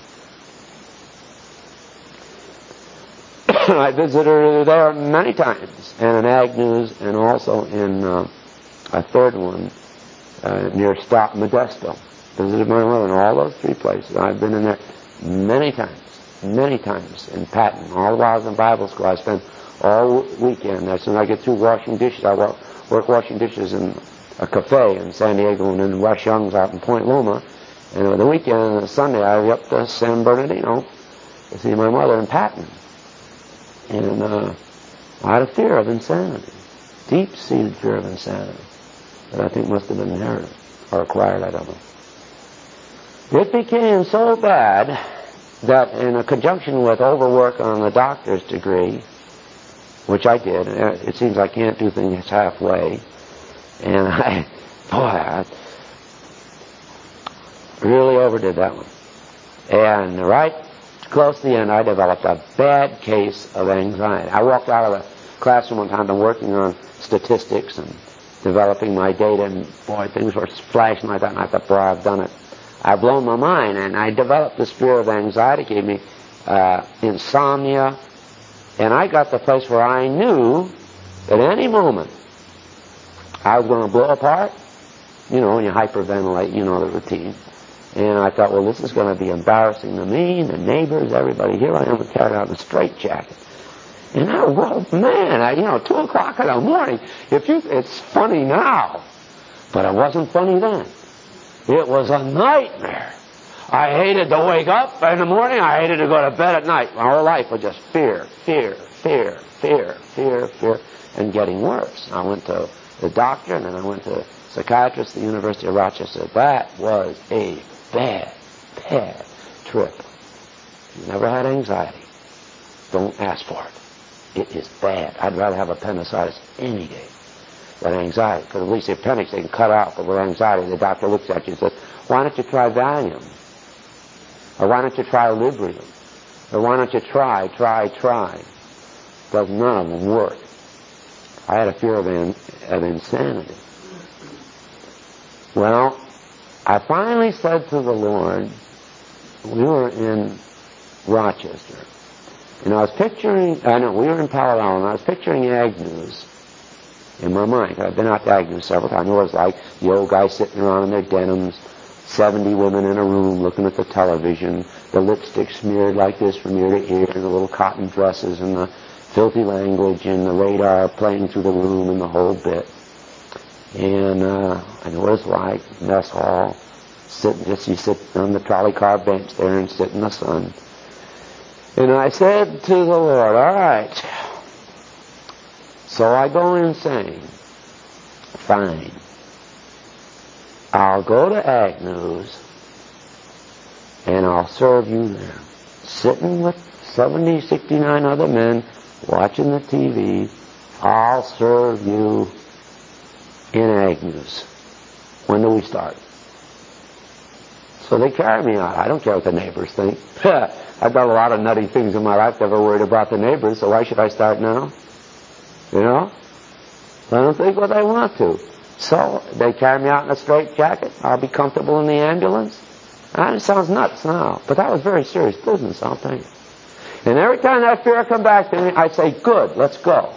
I visited her there many times, and in Agnews, and also in a third one near Modesto. Visited my mother in all those three places. I've been in there many times in Patton. All the while I was in Bible school, I spent all weekend. As soon as I get through washing dishes, I work washing dishes in a cafe in San Diego, and then Rush Young's out in Point Loma. And on the weekend and Sunday, I was up to San Bernardino to see my mother in Patton. And I had a fear of insanity, deep-seated fear of insanity, that I think must have been inherited or acquired, I don't know. It became so bad that in conjunction with overwork on the doctor's degree, which I did, it seems I can't do things halfway, and I really overdid that one. And right close to the end, I developed a bad case of anxiety. I walked out of the classroom one time, been working on statistics and developing my data, and boy, things were flashing like that, and I thought, boy, I've done it. I've blown my mind, and I developed this fear of anxiety, gave me insomnia, and I got to the place where I knew at any moment I was going to blow apart. You know, when you hyperventilate, you know the routine. And I thought, well, this is going to be embarrassing to me, the neighbors, everybody. Here I am carried out in a straitjacket. And well, man, 2 o'clock in the morning, it's funny now, but it wasn't funny then. It was a nightmare. I hated to wake up in the morning. I hated to go to bed at night. My whole life was just fear, and getting worse. I went to the doctor, and then I went to a psychiatrist at the University of Rochester. That was a bad trip. If you never had anxiety, don't ask for it. It is bad. I'd rather have appendicitis any day than anxiety, because at least the appendix they can cut out, but with anxiety, the doctor looks at you and says, why don't you try Valium? Or why don't you try Librium? Or why don't you try? Because none of them work. I had a fear of insanity. Well, I finally said to the Lord, we were in Rochester, and I was picturing, we were in Palo Alto, and I was picturing Agnews in my mind. I've been out to Agnews several times. It was like the old guys sitting around in their denims, 70 women in a room looking at the television, the lipstick smeared like this from ear to ear, and the little cotton dresses, and the filthy language, and the radar playing through the room, and the whole bit. And I know what it's like, mess hall, you sit on the trolley car bench there and sit in the sun. And I said to the Lord, all right, so I go insane. Fine. I'll go to Agnews, and I'll serve you there. Sitting with 70, 69 other men, watching the TV, I'll serve you in Agnews. When do we start? So they carry me out. I don't care what the neighbors think. I've done a lot of nutty things in my life, never worried about the neighbors, so why should I start now? You know? I don't think what they want to. So they carry me out in a straitjacket. I'll be comfortable in the ambulance. And it sounds nuts now, but that was very serious business, I'll tell you. And every time that fear come back to me, I'd say, good, let's go.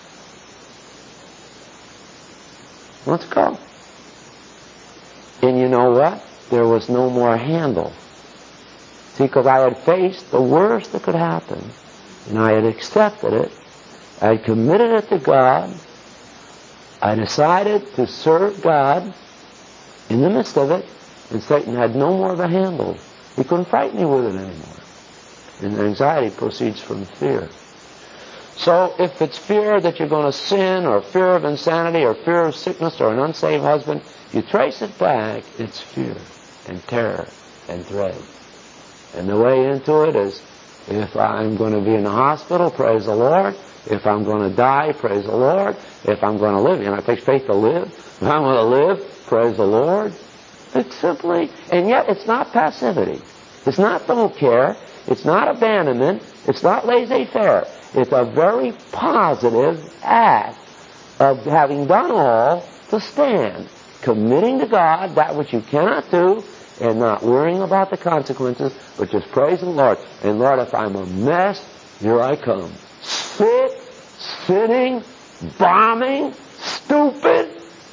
Let's go. And you know what? There was no more handle. See, because I had faced the worst that could happen, and I had accepted it. I had committed it to God. I decided to serve God in the midst of it, and Satan had no more of a handle. He couldn't frighten me with it anymore. And anxiety proceeds from fear. So if it's fear that you're going to sin, or fear of insanity, or fear of sickness, or an unsaved husband, you trace it back, it's fear and terror and dread. And the way into it is, if I'm going to be in the hospital, praise the Lord. If I'm going to die, praise the Lord. If I'm going to live, it takes faith to live. If I'm going to live, praise the Lord. It's simply, and yet it's not passivity. It's not don't care. It's not abandonment. It's not laissez-faire. It's a very positive act of having done all to stand, committing to God that which you cannot do, and not worrying about the consequences, but just praising the Lord. And Lord, if I'm a mess, here I come. Sick, sinning, bombing, stupid.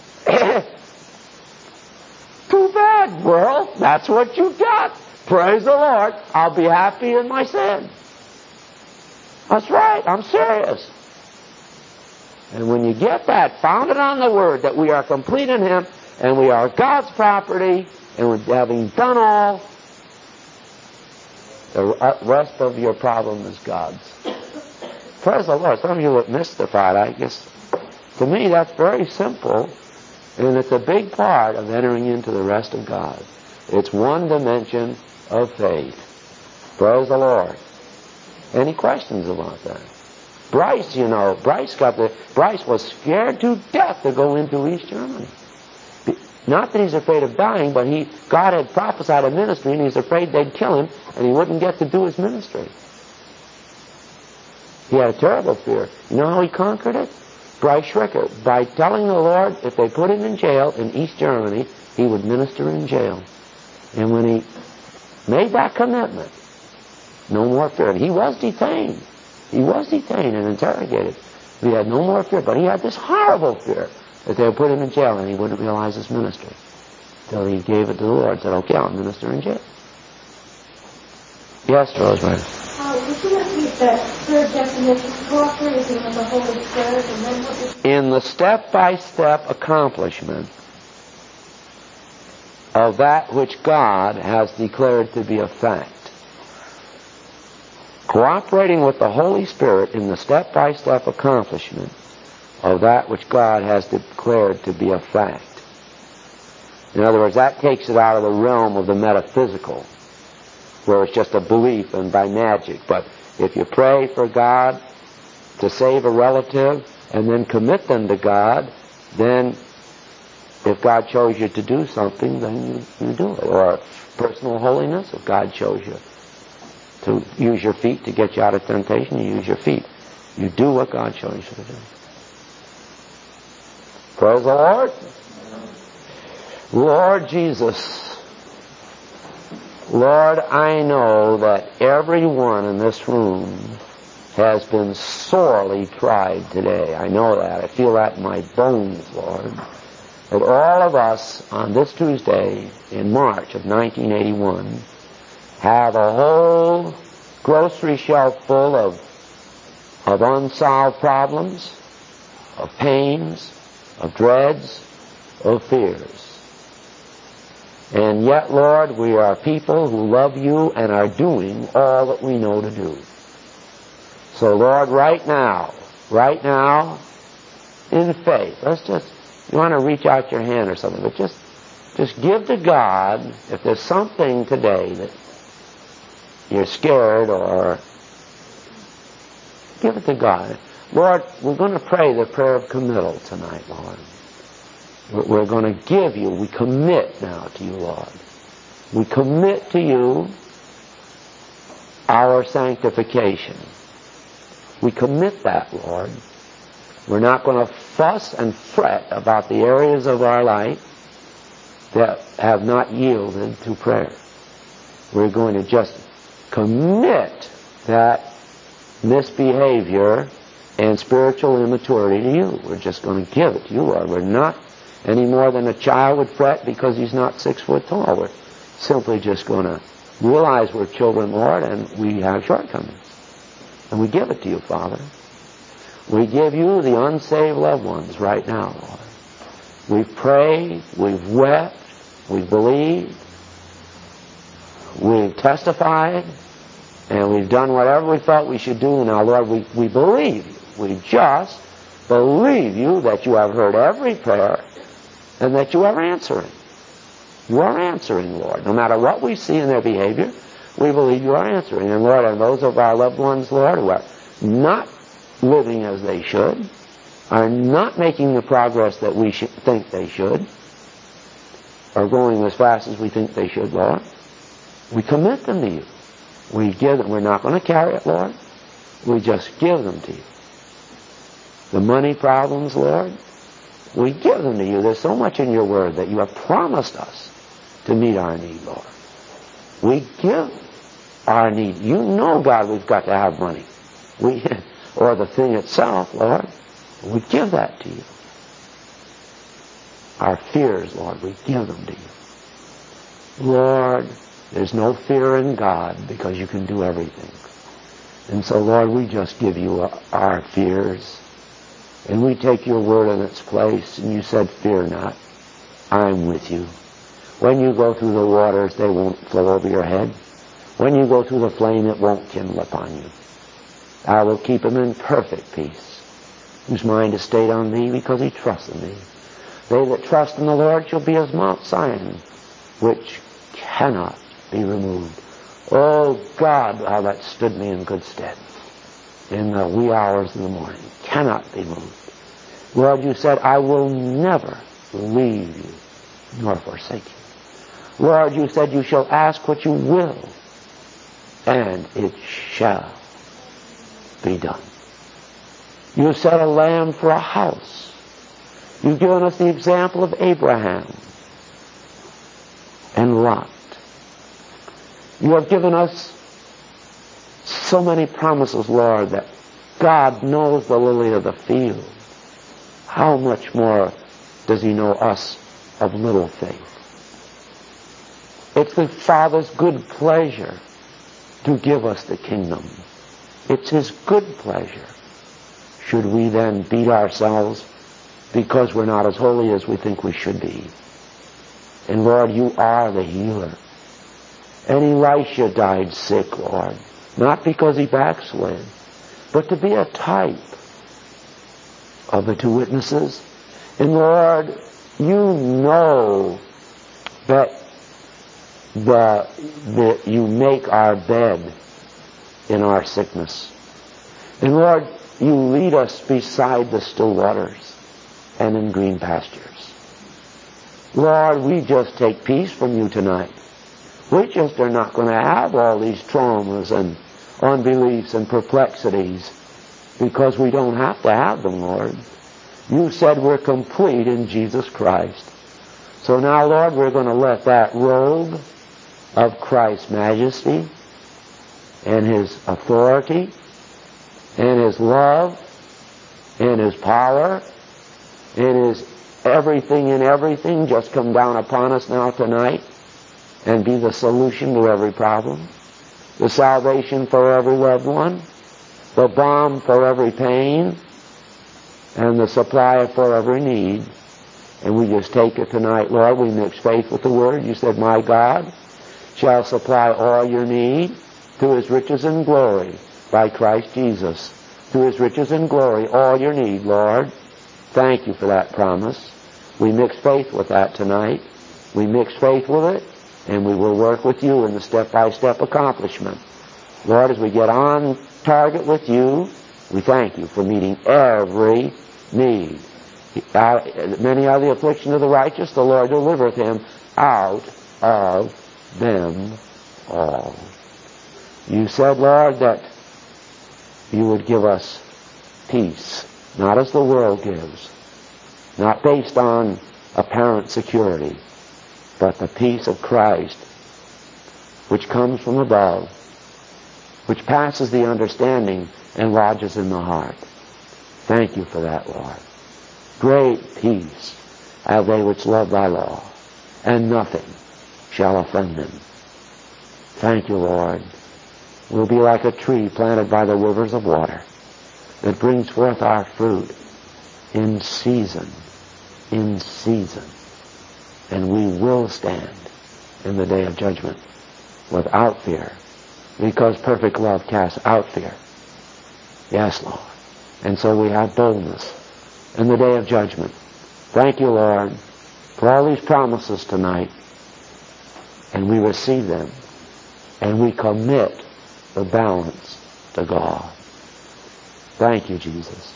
Too bad, world. That's what you got. Praise the Lord. I'll be happy in my sin. That's right. I'm serious. And when you get that, founded on the Word, that we are complete in Him, and we are God's property, and having done all, The rest of your problem is God's. Praise the Lord. Some of you look mystified. I guess, to me, that's very simple, and it's a big part of entering into the rest of God. It's one dimension of faith. Praise the Lord. Any questions about that? Bryce, Bryce was scared to death to go into East Germany. Not that he's afraid of dying, but God had prophesied a ministry, and he's afraid they'd kill him, and he wouldn't get to do his ministry. He had a terrible fear. You know how he conquered it? Bryce Schricker, by telling the Lord if they put him in jail in East Germany, he would minister in jail. And when he made that commitment, no more fear. And he was detained. He was detained and interrogated. He had no more fear, but he had this horrible fear that they would put him in jail and he wouldn't realize his ministry until he gave it to the Lord and said, okay, I'll minister in jail. Yes, Rosemary. Would you repeat that third definition, cooperating with the Holy Spirit, and then what is... In the step-by-step accomplishment of that which God has declared to be a fact. Cooperating with the Holy Spirit in the step-by-step accomplishment of that which God has declared to be a fact. In other words, that takes it out of the realm of the metaphysical, where it's just a belief and by magic. But if you pray for God to save a relative and then commit them to God, then if God chose you to do something, then you do it. Or personal holiness, if God chose you to use your feet to get you out of temptation, you use your feet. You do what God shows you to do. Praise the Lord. Lord Jesus, Lord, I know that everyone in this room has been sorely tried today. I know that. I feel that in my bones, Lord. That all of us on this Tuesday in March of 1981 have a whole grocery shelf full of unsolved problems, of pains, of dreads, of fears. And yet, Lord, we are people who love you and are doing all that we know to do. So, Lord, right now, in faith, you want to reach out your hand or something, but just give to God, if there's something today that you're scared, or give it to God. Lord, we're going to pray the prayer of committal tonight, Lord. We're going to give you, we commit now to you, Lord. We commit to you our sanctification. We commit that, Lord. We're not going to fuss and fret about the areas of our life that have not yielded to prayer. We're going to just commit that misbehavior and spiritual immaturity to you. We're just going to give it to you, Lord. We're not any more than a child would fret because he's not 6 foot tall. We're simply just going to realize we're children, Lord, and we have shortcomings. And we give it to you, Father. We give you the unsaved loved ones right now, Lord. We've prayed, we've wept, we've believed, we've testified, and we've done whatever we thought we should do. Now, Lord, we believe you. We just believe you that you have heard every prayer and that you are answering. You are answering, Lord. No matter what we see in their behavior, we believe you are answering. And, Lord, and those of our loved ones, Lord, who are not living as they should, are not making the progress that we think they should, are going as fast as we think they should, Lord, we commit them to you. We give them. We're not going to carry it, Lord. We just give them to you. The money problems, Lord, we give them to you. There's so much in your word that you have promised us to meet our need, Lord. We give our need. You know, God, we've got to have money. Or the thing itself, Lord. We give that to you. Our fears, Lord, we give them to you. Lord, there's no fear in God because you can do everything. And so, Lord, we just give you our fears. And we take your word in its place. And you said, fear not. I'm with you. When you go through the waters, they won't flow over your head. When you go through the flame, it won't kindle upon you. I will keep him in perfect peace, whose mind is stayed on thee, because he trusts in thee. They that trust in the Lord shall be as Mount Zion, which cannot be removed. Oh God, how that stood me in good stead in the wee hours of the morning. Cannot be moved. Lord, you said, I will never leave you nor forsake you. Lord, you said, you shall ask what you will, and it shall be done. You set a lamb for a house. You've given us the example of Abraham and Lot. You have given us so many promises, Lord, that God knows the lily of the field. How much more does he know us of little faith? It's the Father's good pleasure to give us the kingdom. It's his good pleasure. Should we then beat ourselves because we're not as holy as we think we should be? And Lord, you are the healer. And Elisha died sick, Lord, not because he backslid, but to be a type of the two witnesses. And Lord, you know that you make our bed in our sickness. And Lord, you lead us beside the still waters and in green pastures. Lord, we just take peace from you tonight. We just are not going to have all these traumas and unbeliefs and perplexities, because we don't have to have them, Lord. You said we're complete in Jesus Christ. So now, Lord, we're going to let that robe of Christ's majesty and his authority and his love and his power and his everything in everything just come down upon us now tonight and be the solution to every problem, the salvation for every loved one, the balm for every pain, and the supply for every need. And we just take it tonight, Lord. We mix faith with the Word. You said, my God shall supply all your need through his riches and glory by Christ Jesus. Through his riches and glory, all your need, Lord. Thank you for that promise. We mix faith with that tonight. We mix faith with it, and we will work with you in the step-by-step accomplishment. Lord, as we get on target with you, we thank you for meeting every need. Many are the affliction of the righteous, the Lord delivereth him out of them all. You said, Lord, that you would give us peace, not as the world gives, not based on apparent security, but the peace of Christ, which comes from above, which passes the understanding and lodges in the heart. Thank you for that, Lord. Great peace have they which love thy law, and nothing shall offend them. Thank you, Lord. We'll be like a tree planted by the rivers of water that brings forth our fruit in season, and we will stand in the day of judgment without fear, because perfect love casts out fear. Yes, Lord. And so we have boldness in the day of judgment. Thank you, Lord, for all these promises tonight. And we receive them, and we commit the balance to God. Thank you, Jesus.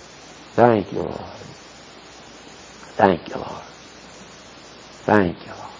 Thank you, Lord. Thank you, Lord. Thank you, Lord.